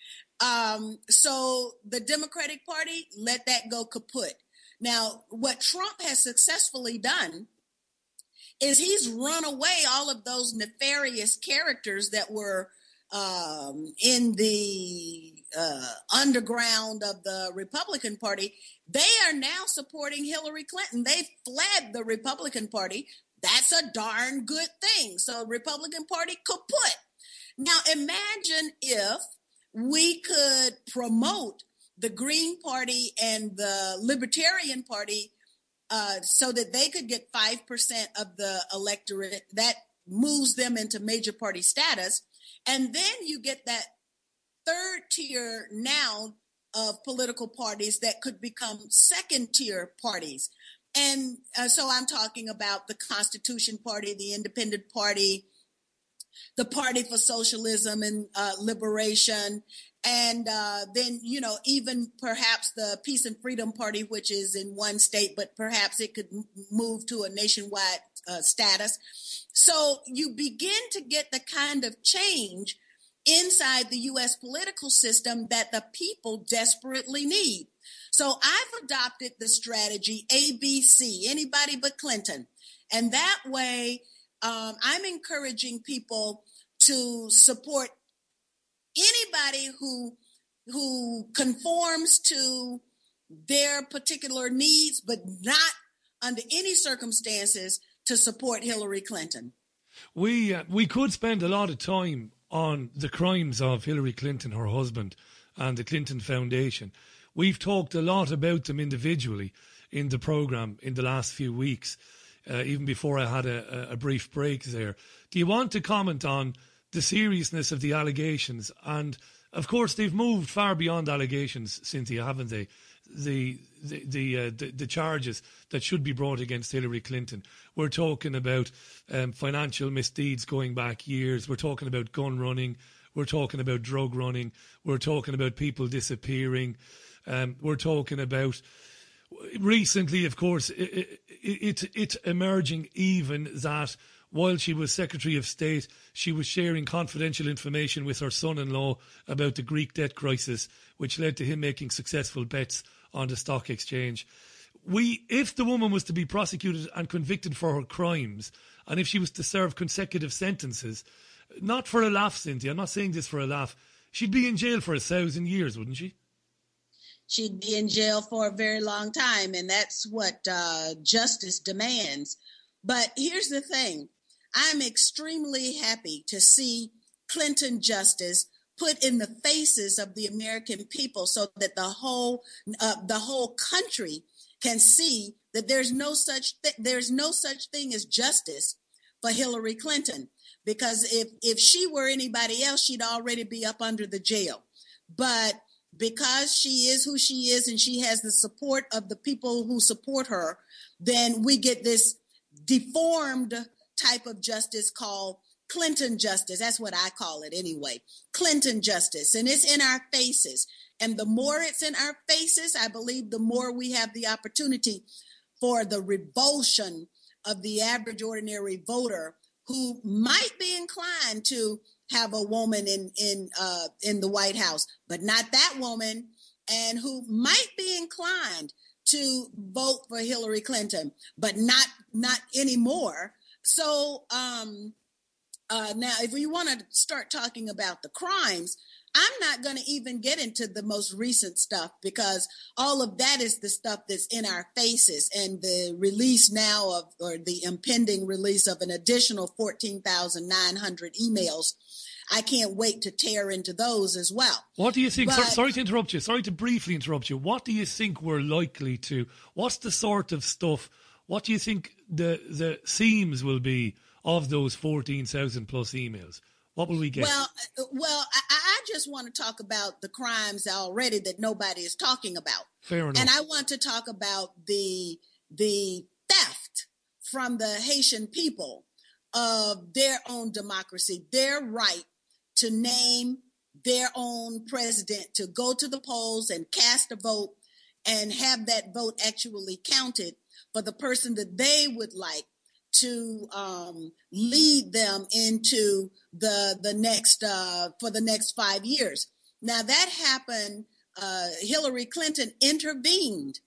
Um, so the Democratic Party let that go kaput. Now, what Trump has successfully done is he's run away all of those nefarious characters that were Um, in the uh, underground of the Republican Party. They are now supporting Hillary Clinton. They fled the Republican Party. That's a darn good thing. So Republican Party kaput. Now imagine if we could promote the Green Party and the Libertarian Party uh, so that they could get five percent of the electorate. That moves them into major party status. And then you get that third tier now of political parties that could become second tier parties. And uh, so I'm talking about the Constitution Party, the Independent Party, the Party for Socialism and uh, Liberation, and uh, then, you know, even perhaps the Peace and Freedom Party, which is in one state, but perhaps it could m- move to a nationwide uh, status. So you begin to get the kind of change inside the U S political system that the people desperately need. So I've adopted the strategy A B C, anybody but Clinton. And that way, um, I'm encouraging people to support anybody who who conforms to their particular needs, but not under any circumstances to support Hillary Clinton. We uh, we could spend a lot of time on the crimes of Hillary Clinton, her husband, and the Clinton Foundation. We've talked a lot about them individually in the programme in the last few weeks, uh, even before I had a, a brief break there. Do you want to comment on the seriousness of the allegations? And, of course, they've moved far beyond allegations, Cynthia, haven't they? The the the, uh, the the charges that should be brought against Hillary Clinton. We're talking about um, financial misdeeds going back years. We're talking about gun running. We're talking about drug running. We're talking about people disappearing. Um, we're talking about recently, of course, it, it, it, it's emerging even that while she was Secretary of State, she was sharing confidential information with her son-in-law about the Greek debt crisis, which led to him making successful bets on the stock exchange. We, if the woman was to be prosecuted and convicted for her crimes, and if she was to serve consecutive sentences, not for a laugh, Cynthia, I'm not saying this for a laugh, she'd be in jail for a thousand years, wouldn't she? She'd be in jail for a very long time, and that's what uh, justice demands. But here's the thing. I'm extremely happy to see Clinton justice put in the faces of the American people so that the whole uh, the whole country can see that there's no such th- there's no such thing as justice for Hillary Clinton. Because if, if she were anybody else, she'd already be up under the jail. But because she is who she is and she has the support of the people who support her, then we get this deformed type of justice called Clinton justice. That's what I call it anyway. Clinton justice. And it's in our faces. And the more it's in our faces, I believe the more we have the opportunity for the revulsion of the average ordinary voter who might be inclined to have a woman in in uh, in the White House, but not that woman, and who might be inclined to vote for Hillary Clinton, but not not anymore. So um, uh, now, if we want to start talking about the crimes, I'm not going to even get into the most recent stuff because all of that is the stuff that's in our faces, and the release now of, or the impending release of an additional fourteen thousand nine hundred emails. I can't wait to tear into those as well. What do you think? But, so, sorry to interrupt you. Sorry to briefly interrupt you. What do you think we're likely to? What's the sort of stuff? What do you think the the themes will be of those fourteen thousand plus emails? What will we get? Well, well, I, I just want to talk about the crimes already that nobody is talking about. Fair enough. And I want to talk about the the theft from the Haitian people of their own democracy, their right to name their own president, to go to the polls and cast a vote and have that vote actually counted for the person that they would like to um, lead them into the the next uh, for the next five years. Now that happened. Uh, Hillary Clinton intervened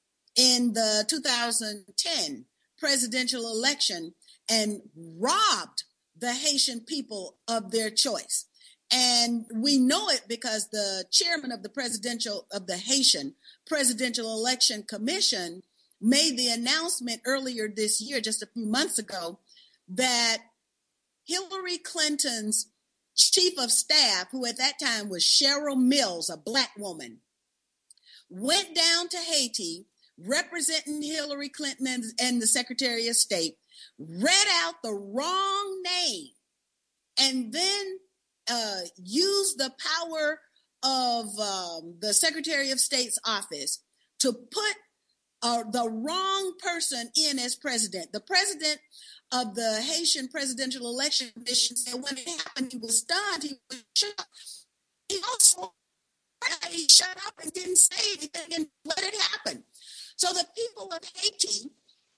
in the two thousand ten presidential election and robbed the Haitian people of their choice. And we know it because the chairman of the presidential of the Haitian Presidential Election Commission made the announcement earlier this year, just a few months ago, that Hillary Clinton's chief of staff, who at that time was Cheryl Mills, a black woman, went down to Haiti representing Hillary Clinton and, and the Secretary of State, read out the wrong name, and then uh, used the power of um, the Secretary of State's office to put Uh, the wrong person in as president. The president of the Haitian Presidential Election Commission said when it happened, he was stunned, he was shocked. He also he shut up and didn't say anything and let it happen. So the people of Haiti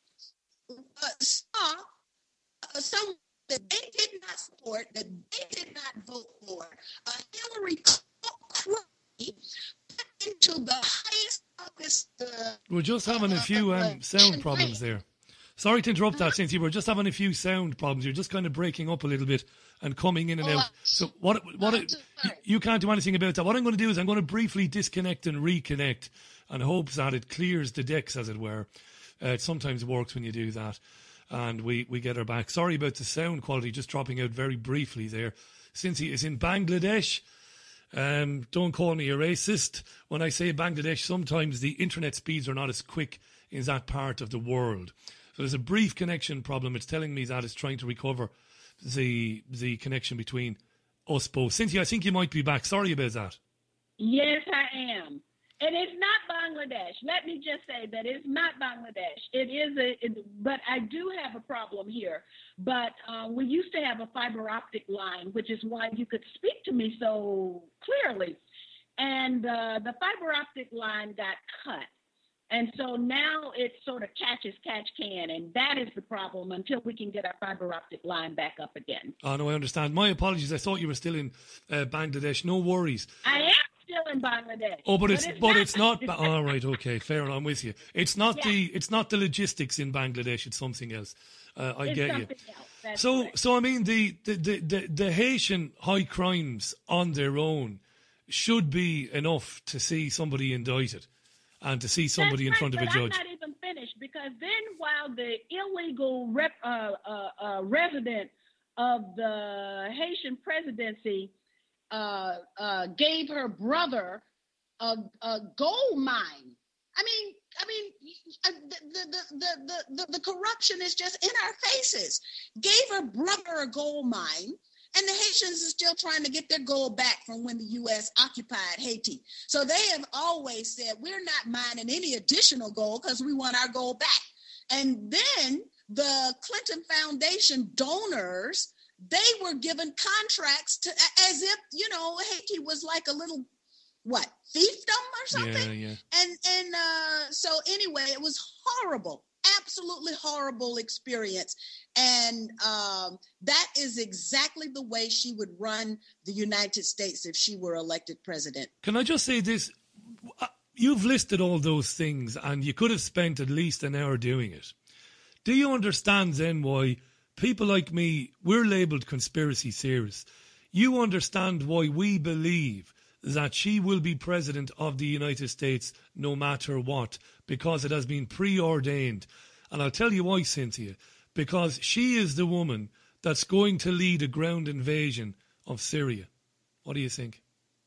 uh, saw uh, someone that they did not support, that they did not vote for, uh, Hillary Clinton put into the highest office. Uh, We're just having a few um, sound problems there. Sorry to interrupt that, Cynthia. We're just having a few sound problems. You're just kind of breaking up a little bit and coming in and out. So what? What? You, you can't do anything about that. What I'm going to do is I'm going to briefly disconnect and reconnect, and hopes that it clears the decks, as it were. Uh, it sometimes works when you do that, and we we get her back. Sorry about the sound quality just dropping out very briefly there. Cynthia is in Bangladesh. Um, don't call me a racist. When I say Bangladesh, sometimes the internet speeds are not as quick in that part of the world. So there's a brief connection problem. It's telling me that it's trying to recover the the connection between us both. Cynthia, I think you might be back. Sorry about that. Yes, I am. And it's not Bangladesh. Let me just say that it's not Bangladesh. It is a, it, but I do have a problem here. But uh, we used to have a fiber optic line, which is why you could speak to me so clearly. And uh, the fiber optic line got cut. And so now it sort of catches catch can, and that is the problem until we can get our fiber optic line back up again. Oh, no, I understand. My apologies. I thought you were still in uh, Bangladesh. No worries. I am still in Bangladesh. Oh, but it's but, but it's not. It's not ba- all right, okay, fair enough. I'm with you. It's not yeah. the it's not the logistics in Bangladesh. It's something else. Uh, I it's get something you. Else. That's so, correct. so I mean, the, the, the, the, the Haitian high crimes on their own should be enough to see somebody indicted and to see somebody That's in right, front of a but judge. I'm not even finished, because then while the illegal rep, uh, uh, uh, resident of the Haitian presidency uh, uh, gave her brother a, a gold mine. I mean, I mean, uh, the, the, the, the, the, the corruption is just in our faces. Gave her brother a gold mine, and the Haitians are still trying to get their gold back from when the U S occupied Haiti. So they have always said, we're not mining any additional gold because we want our gold back. And then the Clinton Foundation donors, they were given contracts to, as if, you know, Haiti was like a little, what, fiefdom or something? Yeah, yeah. And, and uh, so anyway, it was horrible. Absolutely horrible experience. And um, that is exactly the way she would run the United States if she were elected president. Can I just say this? You've listed all those things and you could have spent at least an hour doing it. Do you understand then why people like me, we're labelled conspiracy theorists? You understand why we believe that she will be president of the United States no matter what, because it has been preordained. And I'll tell you why, Cynthia, because she is the woman that's going to lead a ground invasion of Syria. What do you think?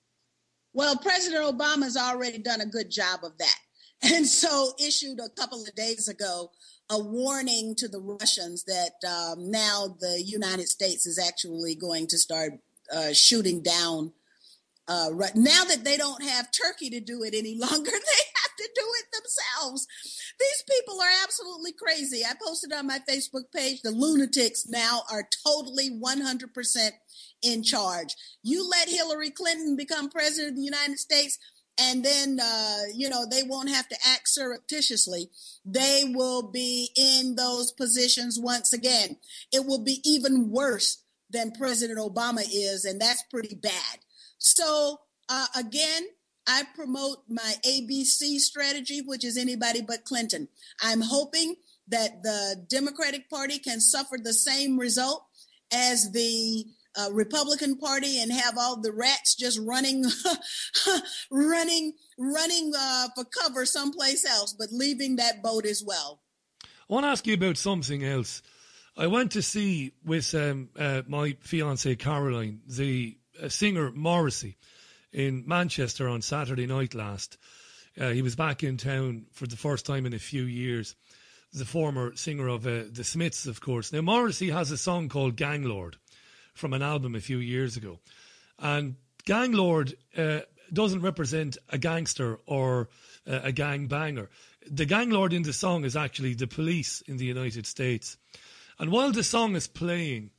Well, President Obama's already done a good job of that. And so issued a couple of days ago a warning to the Russians that um, now the United States is actually going to start uh, shooting down. Uh, right, now that they don't have Turkey to do it any longer, they have to do it themselves. These people are absolutely crazy. I posted on my Facebook page, the lunatics now are totally one hundred percent in charge. You let Hillary Clinton become president of the United States, and then, uh, you know, they won't have to act surreptitiously. They will be in those positions once again. It will be even worse than President Obama is, and that's pretty bad. So, uh, again, I promote my A B C strategy, which is anybody but Clinton. I'm hoping that the Democratic Party can suffer the same result as the uh, Republican Party and have all the rats just running, running, running uh, for cover someplace else, but leaving that boat as well. I want to ask you about something else. I went to see with um, uh, my fiancée Caroline, the uh, singer Morrissey, in Manchester on Saturday night last. Uh, he was back in town for the first time in a few years. The former singer of uh, the Smiths, of course. Now, Morrissey has a song called Ganglord from an album a few years ago. And Ganglord uh, doesn't represent a gangster or uh, a gangbanger. The Ganglord in the song is actually the police in the United States. And while the song is playing,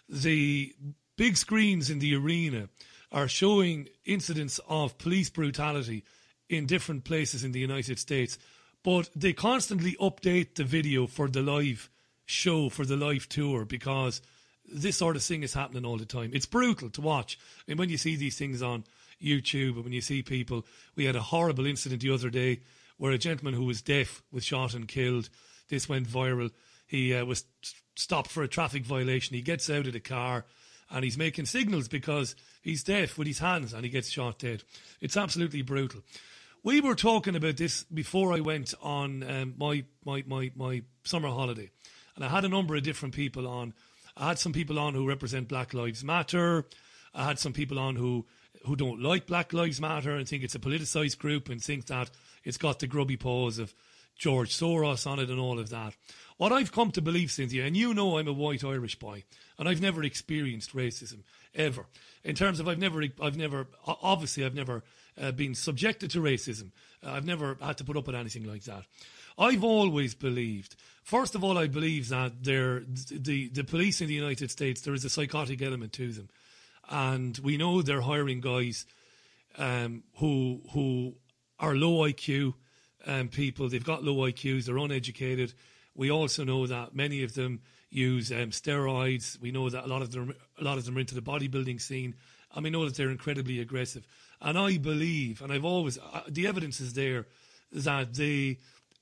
the big screens in the arena are showing incidents of police brutality in different places in the United States. But they constantly update the video for the live show, for the live tour, because this sort of thing is happening all the time. It's brutal to watch. I mean, when you see these things on YouTube and when you see people, we had a horrible incident the other day where a gentleman who was deaf was shot and killed. This went viral. He uh, was stopped for a traffic violation. He gets out of the car and he's making signals because he's deaf with his hands and he gets shot dead. It's absolutely brutal. We were talking about this before I went on um, my, my, my, my summer holiday. And I had a number of different people on. I had some people on who represent Black Lives Matter. I had some people on who, who don't like Black Lives Matter and think it's a politicised group and think that it's got the grubby paws of George Soros on it and all of that. What I've come to believe, Cynthia, and you know I'm a white Irish boy, and I've never experienced racism, ever. In terms of I've never, I've never, obviously I've never uh, been subjected to racism. Uh, I've never had to put up with anything like that. I've always believed, first of all, I believe that there, the, the police in the United States, there is a psychotic element to them. And we know they're hiring guys um, who who are low I Q um, people. They've got low I Qs, they're uneducated. We also know that many of them use um, steroids. We know that a lot of them, a lot of them are into the bodybuilding scene, and we know that they're incredibly aggressive. And I believe, and I've always, uh, the evidence is there that they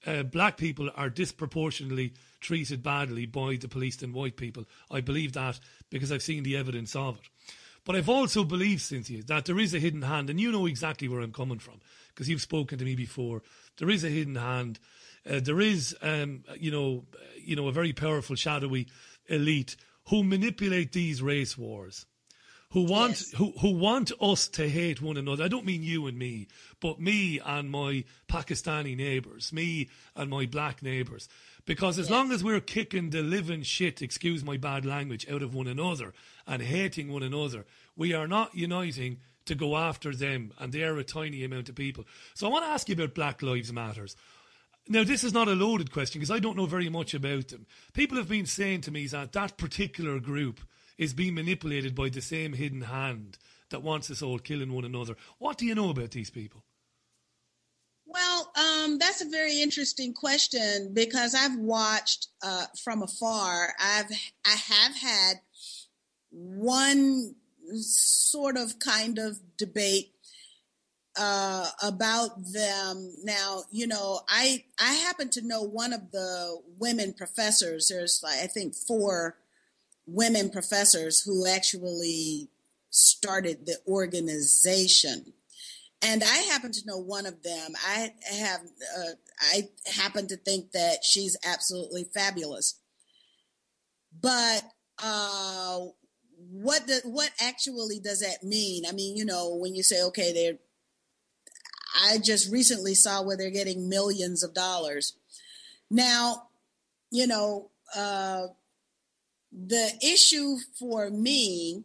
uh, black people are disproportionately treated badly by the police than white people. I believe that because I've seen the evidence of it. But I've also believed, Cynthia, that there is a hidden hand, and you know exactly where I'm coming from because you've spoken to me before. There is a hidden hand. Uh, there is, um, you know, you know, a very powerful, shadowy elite who manipulate these race wars, who want yes. who who want us to hate one another. I don't mean you and me, but me and my Pakistani neighbours, me and my black neighbours. Because as yes. long as we're kicking the living shit, excuse my bad language, out of one another and hating one another, we are not uniting to go after them, and they're a tiny amount of people. So I want to ask you about Black Lives Matters. Now, this is not a loaded question because I don't know very much about them. People have been saying to me that that particular group is being manipulated by the same hidden hand that wants us all killing one another. What do you know about these people? Well, um, that's a very interesting question because I've watched uh, from afar. I've I have had one sort of kind of debate uh, about them. Now, you know, I I happen to know one of the women professors. There's like I think four women professors who actually started the organization. And I happen to know one of them. I have, uh, I happen to think that she's absolutely fabulous. But uh, what do, what actually does that mean? I mean, you know, when you say, okay, they're, I just recently saw where they're getting millions of dollars. Now, you know, uh, the issue for me,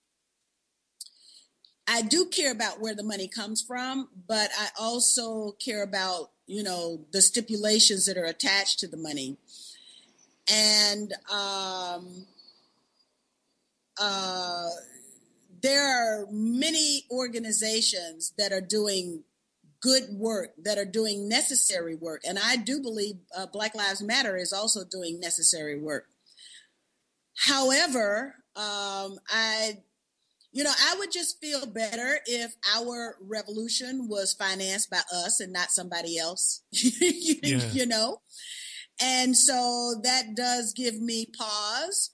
I do care about where the money comes from, but I also care about, you know, the stipulations that are attached to the money. And um, uh, there are many organizations that are doing good work, that are doing necessary work. And I do believe uh, Black Lives Matter is also doing necessary work. However, um, I... You know, I would just feel better if our revolution was financed by us and not somebody else, you, yeah. you know? And so that does give me pause.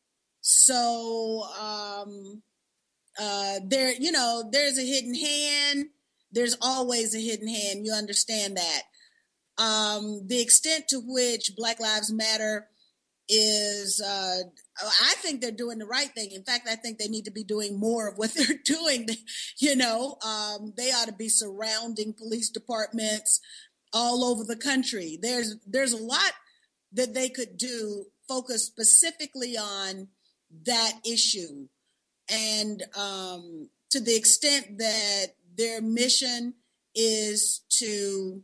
So um, uh, there, you know, there's a hidden hand. There's always a hidden hand. You understand that. Um, the extent to which Black Lives Matter is, uh, I think they're doing the right thing. In fact, I think they need to be doing more of what they're doing. You know, um, they ought to be surrounding police departments all over the country. There's there's a lot that they could do, focus specifically on that issue. And um, to the extent that their mission is to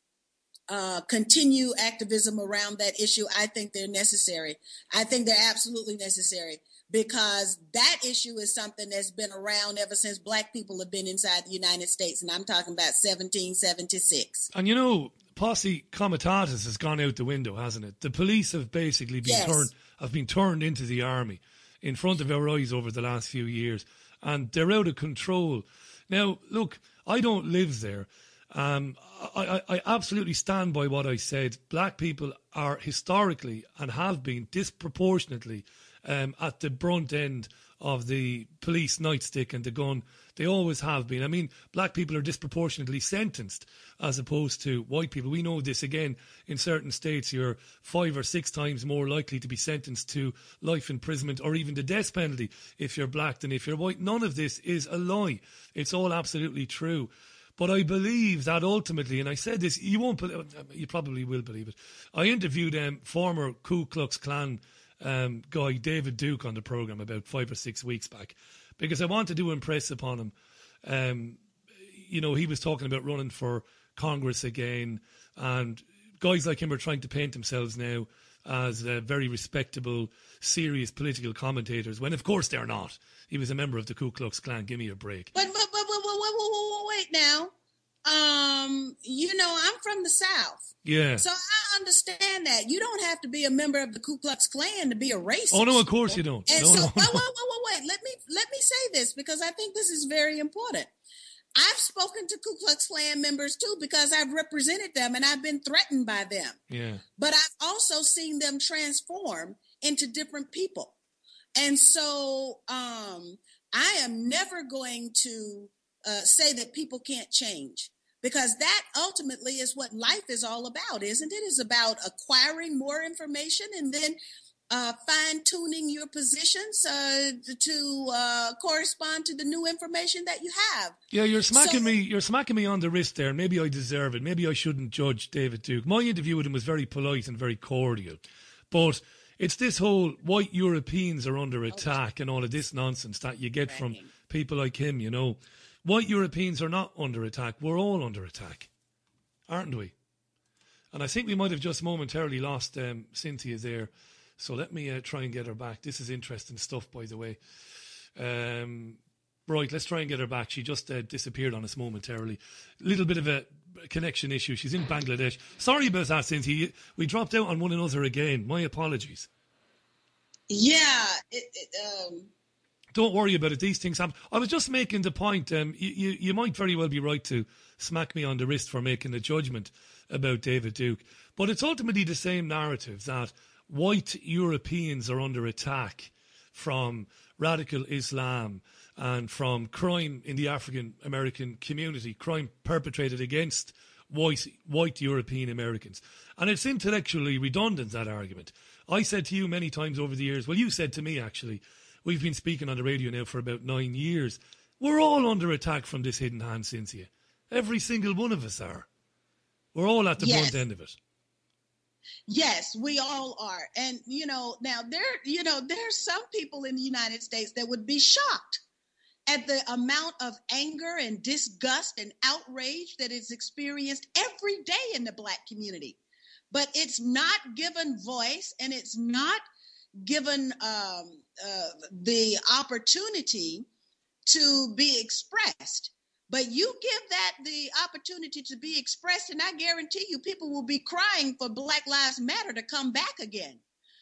Uh, continue activism around that issue, I think they're necessary. I think they're absolutely necessary because that issue is something that's been around ever since Black people have been inside the United States, and I'm talking about seventeen seventy-six. And you know, Posse Comitatus has gone out the window, hasn't it? The police have basically been yes. turned have been turned into the army in front of our eyes over the last few years, and they're out of control. Now, look, I don't live there. Um, I, I absolutely stand by what I said. Black people are historically and have been disproportionately um, at the brunt end of the police nightstick and the gun. They always have been. I mean, black people are disproportionately sentenced as opposed to white people. We know this, again, in certain states, you're five or six times more likely to be sentenced to life imprisonment or even the death penalty if you're black than if you're white. None of this is a lie. It's all absolutely true. But I believe that ultimately, and I said this, you won't believe, you probably will believe it. I interviewed um, former Ku Klux Klan um, guy David Duke on the programme about five or six weeks back because I wanted to impress upon him. Um, you know, he was talking about running for Congress again, and guys like him are trying to paint themselves now as uh, very respectable, serious political commentators, when of course they're not. He was a member of the Ku Klux Klan. Give me a break. But, but, but, but, but, wait, wait, wait now. Um, you know, I'm from the South. Yeah. So I understand that. You don't have to be a member of the Ku Klux Klan to be a racist. Oh, no, of course you don't. And no, so, no, wait, no. wait, wait, wait, wait. Let me, let me say this because I think this is very important. I've spoken to Ku Klux Klan members too because I've represented them and I've been threatened by them. Yeah. But I've also seen them transform into different people. And so um, I am never going to uh, say that people can't change, because that ultimately is what life is all about, isn't it? It's about acquiring more information and then uh, fine-tuning your positions uh, to uh, correspond to the new information that you have. Yeah, you're smacking So- me. You're smacking me on the wrist there. Maybe I deserve it. Maybe I shouldn't judge David Duke. My interview with him was very polite and very cordial, but it's this whole white Europeans are under attack and all of this nonsense that you get from people like him. You know, white Europeans are not under attack. We're all under attack, aren't we? And I think we might have just momentarily lost um, Cynthia there. So let me uh, try and get her back. This is interesting stuff, by the way. Um, right, let's try and get her back. She just uh, disappeared on us momentarily. A little bit of a connection issue. She's in Bangladesh. Sorry about that, Cynthia. We dropped out on one another again. My apologies. Yeah. It, it, um... Don't worry about it. These things happen. I was just making the point. Um, you, you, you might very well be right to smack me on the wrist for making a judgment about David Duke. But it's ultimately the same narrative that white Europeans are under attack from radical Islam and from crime in the African American community, crime perpetrated against white, white European Americans. And it's intellectually redundant, that argument. I said to you many times over the years, well, you said to me actually, we've been speaking on the radio now for about nine years. We're all under attack from this hidden hand, Cynthia. Every single one of us are. We're all at the Yes. front end of it. Yes, we all are. And, you know, now there, you know, there's some people in the United States that would be shocked at the amount of anger and disgust and outrage that is experienced every day in the Black community. But it's not given voice and it's not given um, uh, the opportunity to be expressed. But you give that the opportunity to be expressed, and I guarantee you people will be crying for Black Lives Matter to come back again.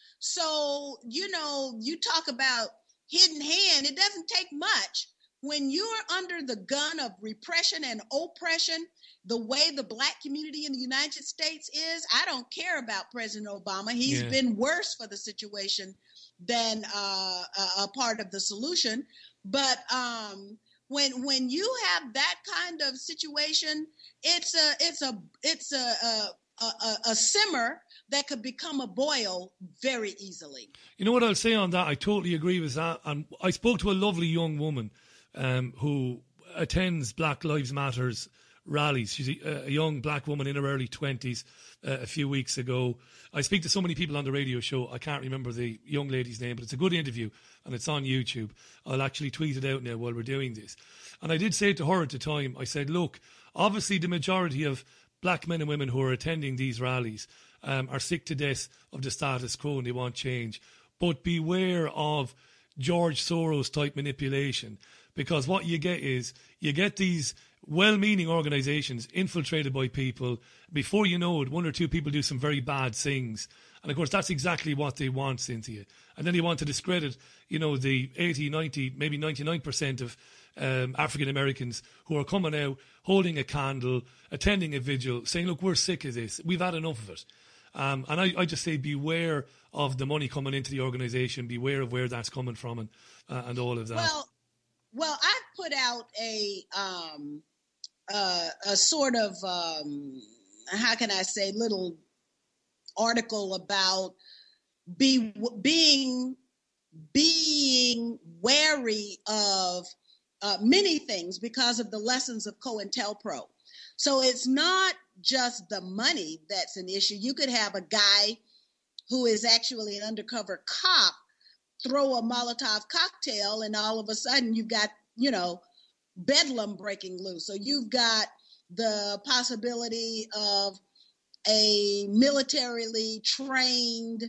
So, you know, you talk about hidden hand. It doesn't take much. When you're under the gun of repression and oppression, the way the Black community in the United States is, I don't care about President Obama. He's Yeah. been worse for the situation than uh, a, a part of the solution. But um, when when you have that kind of situation, it's a it's a it's a a, a, a simmer that could become a boil very easily. You know what I'll say on that? I totally agree with that. And I spoke to a lovely young woman um, who attends Black Lives Matters rallies. She's a, a young black woman in her early twenties uh, a few weeks ago. I speak to so many people on the radio show. I can't remember the young lady's name, but it's a good interview and it's on YouTube. I'll actually tweet it out now while we're doing this. And I did say to her at the time, I said, look, obviously the majority of black men and women who are attending these rallies um, are sick to death of the status quo and they want change. But beware of George Soros type manipulation, because what you get is you get these well-meaning organisations infiltrated by people. Before you know it, one or two people do some very bad things. And of course, that's exactly what they want, Cynthia. And then they want to discredit, you know, the eighty, ninety, maybe ninety-nine percent of um, African Americans who are coming out, holding a candle, attending a vigil, saying, look, we're sick of this. We've had enough of it. Um, and I, I just say beware of the money coming into the organisation, beware of where that's coming from and, uh, and all of that. Well, well, I put out a um, uh, a sort of um, how can I say little article about be being being wary of uh, many things because of the lessons of COINTELPRO. So it's not just the money that's an issue. You could have a guy who is actually an undercover cop throw a Molotov cocktail and all of a sudden you've got, you know, bedlam breaking loose. So you've got the possibility of a militarily trained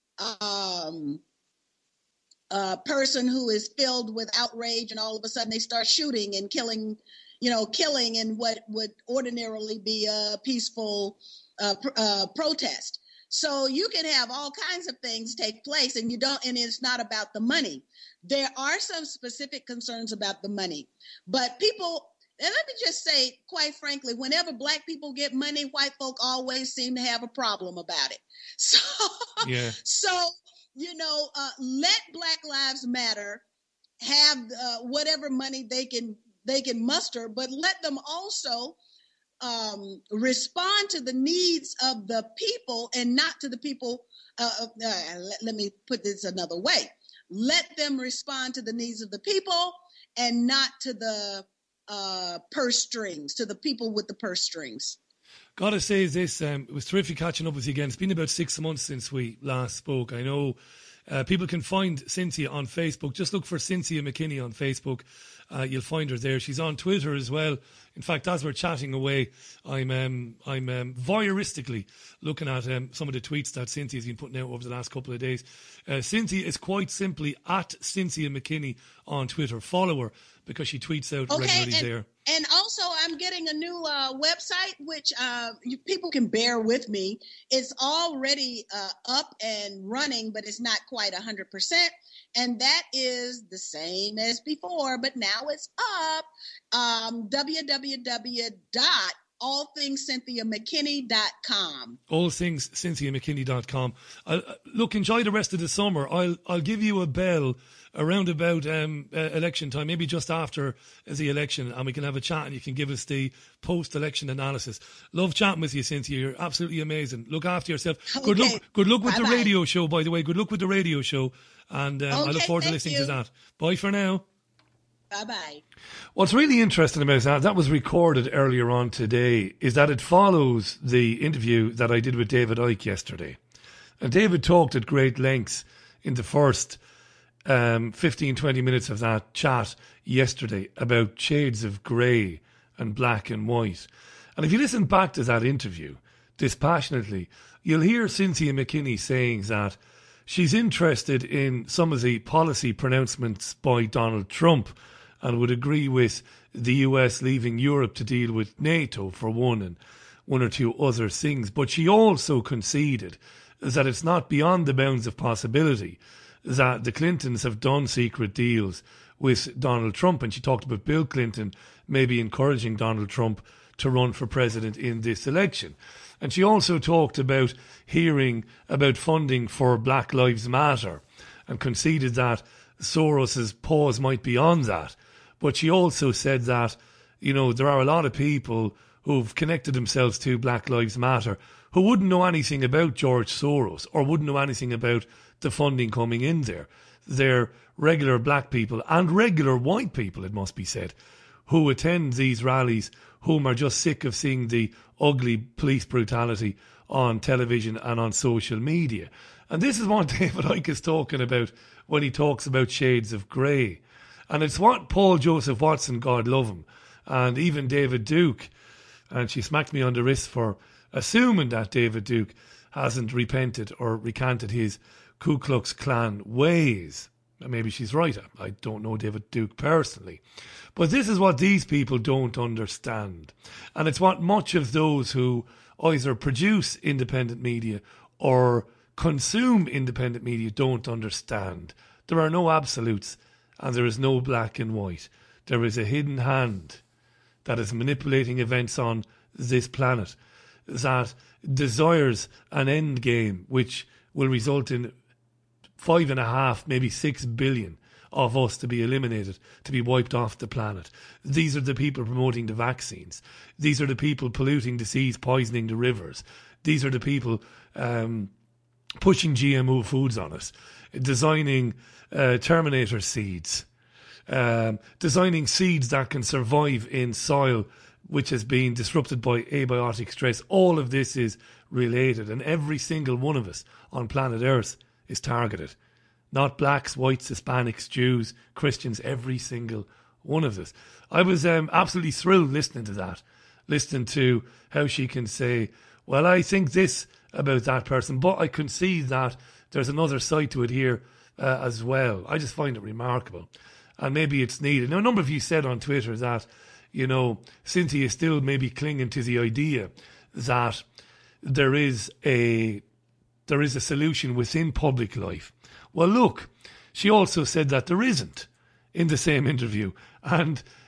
um, uh, person who is filled with outrage and all of a sudden they start shooting and killing, you know, killing in what would ordinarily be a peaceful uh, pr- uh, protest. So you can have all kinds of things take place and you don't, and it's not about the money. There are some specific concerns about the money, but people, And let me just say, quite frankly, whenever black people get money, white folk always seem to have a problem about it. So, yeah. so you know, uh, let Black Lives Matter have uh, whatever money they can they can muster, but let them also um, respond to the needs of the people and not to the people. Uh, uh, let, let me put this another way. Let them respond to the needs of the people and not to the uh, purse strings, to the people with the purse strings. Gotta say this, um, it was terrific catching up with you again. It's been about six months since we last spoke. I know uh, people can find Cynthia on Facebook. Just look for Cynthia McKinney on Facebook. Uh, you'll find her there. She's on Twitter as well. In fact, as we're chatting away, I'm um, I'm um, voyeuristically looking at um, some of the tweets that Cynthia's been putting out over the last couple of days. Uh, Cynthia is quite simply at Cynthia McKinney on Twitter. Follow her because she tweets out okay, regularly and, there. And also, I'm getting a new uh, website, which uh, you, people can bear with me. It's already uh, up and running, but it's not quite one hundred percent. And that is the same as before, but now it's up. Um, w w w dot all things cynthia mckinney dot com. all things cynthia mckinney dot com. Uh, look, enjoy the rest of the summer. I'll I'll give you a bell around about um, uh, election time, maybe just after the election, and we can have a chat and you can give us the post-election analysis. Love chatting with you, Cynthia. You're absolutely amazing. Look after yourself. Okay. Good luck. Good luck with Bye-bye. the radio show, by the way. Good luck with the radio show, and um, Okay, I look forward to thank listening you. to that. Bye for now. Bye-bye. What's really interesting about that, that was recorded earlier on today, is that it follows the interview that I did with David Icke yesterday. And David talked at great lengths in the first um, fifteen, twenty minutes of that chat yesterday about shades of grey and black and white. And if you listen back to that interview dispassionately, you'll hear Cynthia McKinney saying that she's interested in some of the policy pronouncements by Donald Trump and would agree with the U S leaving Europe to deal with NATO for one and one or two other things. But she also conceded that it's not beyond the bounds of possibility that the Clintons have done secret deals with Donald Trump. And she talked about Bill Clinton maybe encouraging Donald Trump to run for president in this election. And she also talked about hearing about funding for Black Lives Matter and conceded that Soros's pause might be on that. But she also said that, you know, there are a lot of people who've connected themselves to Black Lives Matter who wouldn't know anything about George Soros or wouldn't know anything about the funding coming in there. They're regular black people and regular white people, it must be said, who attend these rallies, whom are just sick of seeing the ugly police brutality on television and on social media. And this is what David Icke is talking about when he talks about shades of grey. And it's what Paul Joseph Watson, God love him, and even David Duke, and she smacked me on the wrist for assuming that David Duke hasn't repented or recanted his Ku Klux Klan ways. Maybe she's right. I don't know David Duke personally. But this is what these people don't understand. And it's what much of those who either produce independent media or consume independent media don't understand. There are no absolutes and there is no black and white. There is a hidden hand that is manipulating events on this planet that desires an end game which will result in five and a half, maybe six billion of us to be eliminated, to be wiped off the planet. These are the people promoting the vaccines. These are the people polluting the seas, poisoning the rivers. These are the people um, pushing G M O foods on us, designing uh, Terminator seeds, um, designing seeds that can survive in soil which has been disrupted by abiotic stress. All of this is related, and every single one of us on planet Earth is targeted. Not blacks, whites, Hispanics, Jews, Christians, every single one of us. I was um, absolutely thrilled listening to that, listening to how she can say, well, I think this about that person, but I can see that there's another side to it here uh, as well. I just find it remarkable. And maybe it's needed. Now, a number of you said on Twitter that, you know, Cynthia is still maybe clinging to the idea that there is a there is a solution within public life. Well, look, she also said that there isn't in the same interview. And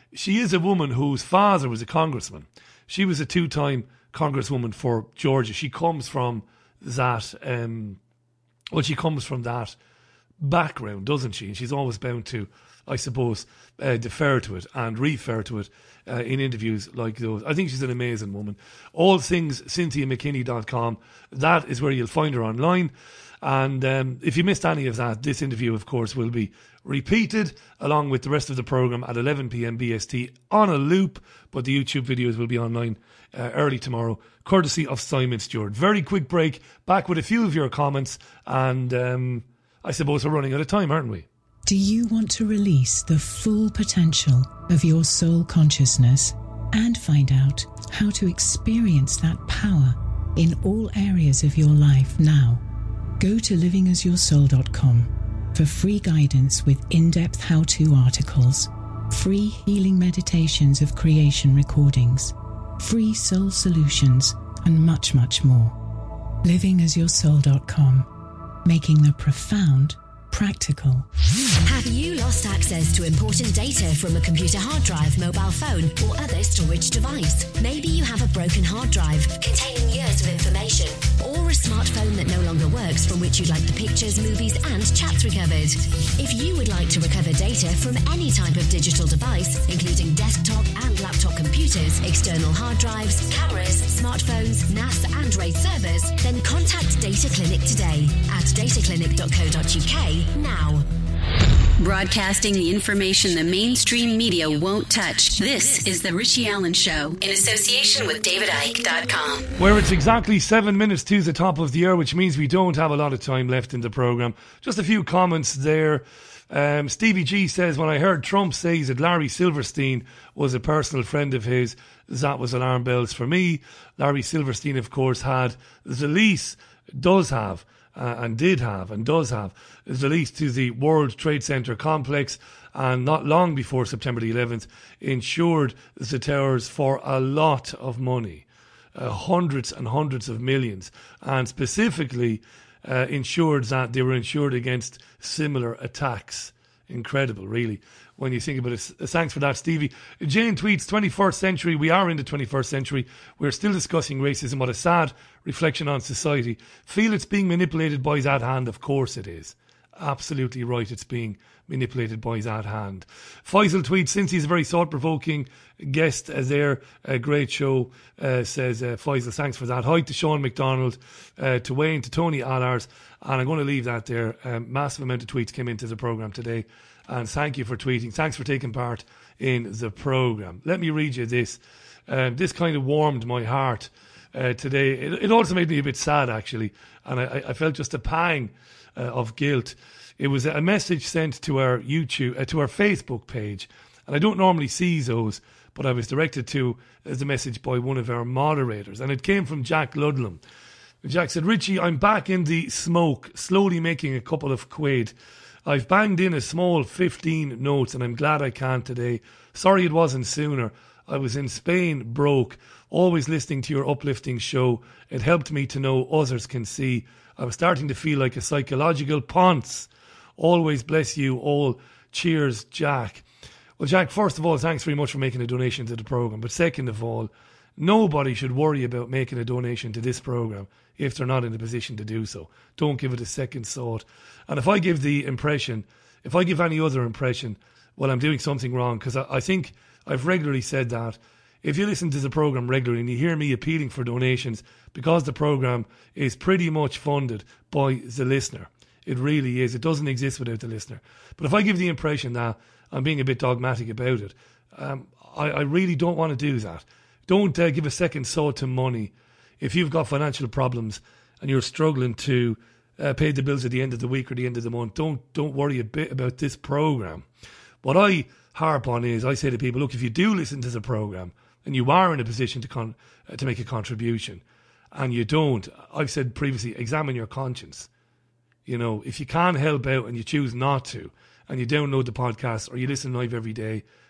she is a woman whose father was a congressman. She was a two-time congresswoman for Georgia. She comes from that, um, well, she comes from that background, doesn't she? And she's always bound to, I suppose, uh, defer to it and refer to it uh, in interviews like those. I think she's an amazing woman. All things cynthia mckinney dot com. That is where you'll find her online. And um, if you missed any of that, this interview, of course, will be repeated along with the rest of the programme at eleven p.m. B S T on a loop. But the YouTube videos will be online uh, early tomorrow, courtesy of Simon Stewart. Very quick break. Back with a few of your comments. And um, I suppose we're running out of time, aren't we? Do you want to release the full potential of your soul consciousness and find out how to experience that power in all areas of your life now? Go to living as your soul dot com for free guidance with in-depth how-to articles, free healing meditations of creation recordings, free soul solutions, and much, much more. living as your soul dot com, making the profound practical. Have you lost access to important data from a computer hard drive, mobile phone, or other storage device? Maybe you have a broken hard drive containing years of information, or a smartphone that no longer works from which you'd like the pictures, movies, and chats recovered. If you would like to recover data from any type of digital device, including desktop and laptop computers, external hard drives, cameras, smartphones, N A S, and RAID servers, then contact Data Clinic today at data clinic dot co dot U K now. Broadcasting the information the mainstream media won't touch. This is The Richie Allen Show in association with David Icke dot com. Where it's exactly seven minutes to the top of the hour, which means we don't have a lot of time left in the programme. Just a few comments there. Um, Stevie G says, when I heard Trump say that Larry Silverstein was a personal friend of his, that was alarm bells for me. Larry Silverstein, of course, had the lease, does have, Uh, and did have and does have the lease to the World Trade Center complex, and not long before September the eleventh insured the towers for a lot of money, uh, hundreds and hundreds of millions, and specifically uh, ensured that they were insured against similar attacks. Incredible, really, when you think about it. Thanks for that, Stevie. Jane tweets, twenty-first century, we are in the twenty-first century. We're still discussing racism. What a sad reflection on society. Feel it's being manipulated by that hand? Of course it is. Absolutely right, it's being manipulated by that hand. Faisal tweets, since he's a very thought-provoking guest uh, there, a great show, uh, says uh, Faisal, thanks for that. Hi to Sean McDonald, uh, to Wayne, to Tony Allars, and I'm going to leave that there. Um, massive amount of tweets came into the programme today, and thank you for tweeting. Thanks for taking part in the programme. Let me read you this. Um, this kind of warmed my heart uh, today. It, it also made me a bit sad, actually, and I, I felt just a pang uh, of guilt. It was a message sent to our YouTube, uh, to our Facebook page, and I don't normally see those, but I was directed to as a message by one of our moderators, and it came from Jack Ludlam. Jack said, Richie, I'm back in the smoke, slowly making a couple of quid. I've banged in a small fifteen notes, and I'm glad I can today. Sorry it wasn't sooner. I was in Spain, broke, always listening to your uplifting show. It helped me to know others can see. I was starting to feel like a psychological ponce. Always bless you all. Cheers, Jack. Well, Jack, first of all, thanks very much for making a donation to the programme. But second of all, nobody should worry about making a donation to this programme if they're not in a position to do so. Don't give it a second thought. And if I give the impression, if I give any other impression, well, I'm doing something wrong, because I, I think I've regularly said that. If you listen to the programme regularly and you hear me appealing for donations, because the programme is pretty much funded by the listener. It really is. It doesn't exist without the listener. But if I give the impression that I'm being a bit dogmatic about it, um, I, I really don't want to do that. Don't uh, give a second thought to money. If you've got financial problems and you're struggling to uh, pay the bills at the end of the week or the end of the month, don't don't worry a bit about this programme. What I harp on is, I say to people, look, if you do listen to the programme and you are in a position to con- uh, to make a contribution, and you don't, I've said previously, examine your conscience. You know, if you can't help out and you choose not to, and you download the podcast or you listen live every day,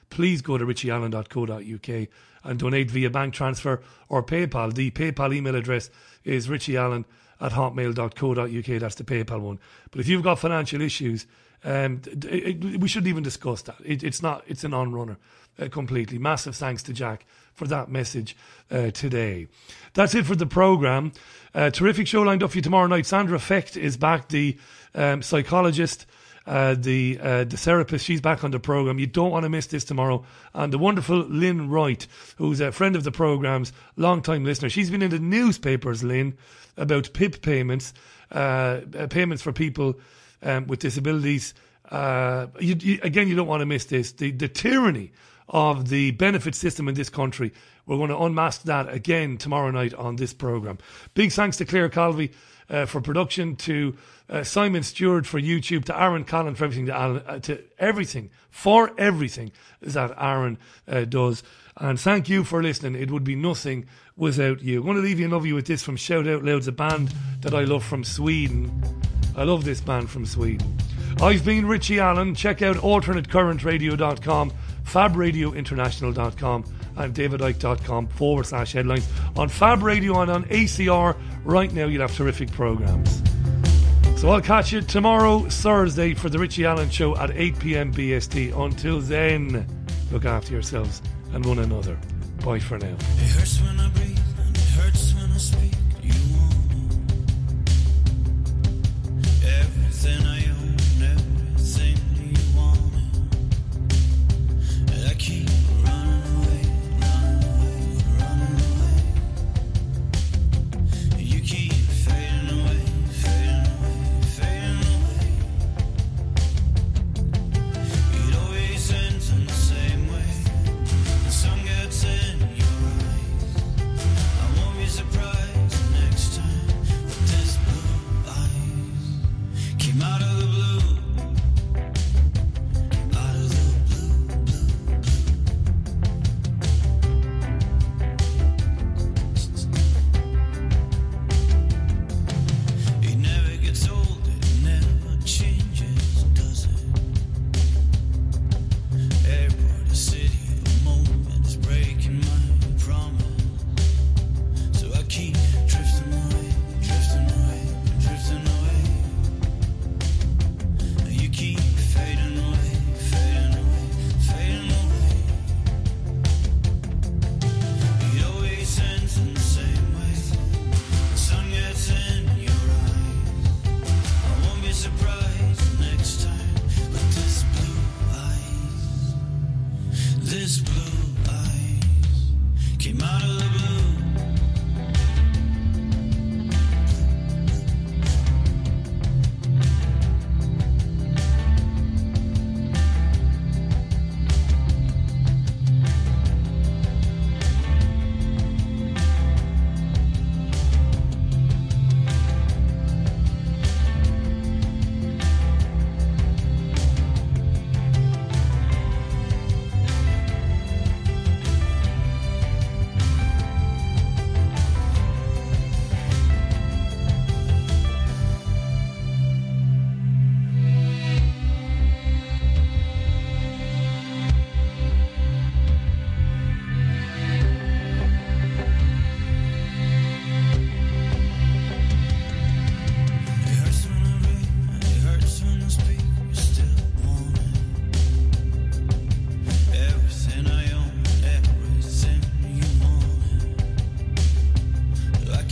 please go to richie allen dot co dot uk and donate via bank transfer or PayPal. The PayPal email address is richieallen at hotmail dot co dot uk. That's the PayPal one. But if you've got financial issues, um, it, it, we shouldn't even discuss that. It, it's not. It's a non-runner uh, completely. Massive thanks to Jack for that message uh, today. That's it for the programme. Uh, terrific show lined up for you tomorrow night. Sandra Fecht is back, the um, psychologist, uh, the uh, the therapist. She's back on the programme. You don't want to miss this tomorrow. And the wonderful Lynn Wright, who's a friend of the programme's, long-time listener. She's been in the newspapers, Lynn, about P I P payments, uh, payments for people um, with disabilities. Uh, you, you, again, you don't want to miss this. The, the tyranny of the benefit system in this country. We're going to unmask that again tomorrow night on this programme. Big thanks to Claire Calvey uh, for production, to uh, Simon Stewart for YouTube, to Aaron Collin for everything, to, Alan, uh, to everything, for everything that Aaron uh, does. And thank you for listening. It would be nothing without you. I'm going to leave you and love you with this from Shout Out Loud's a band that I love from Sweden. I love this band from Sweden. I've been Richie Allen. Check out alternate current radio dot com, fab radio international dot com and david icke dot com forward slash headlines. On Fab Radio and on A C R right now, you'll have terrific programmes. So I'll catch you tomorrow, Thursday, for the Richie Allen Show at eight p.m. B S T. Until then, look after yourselves and one another. Bye for now. It hurts when I breathe.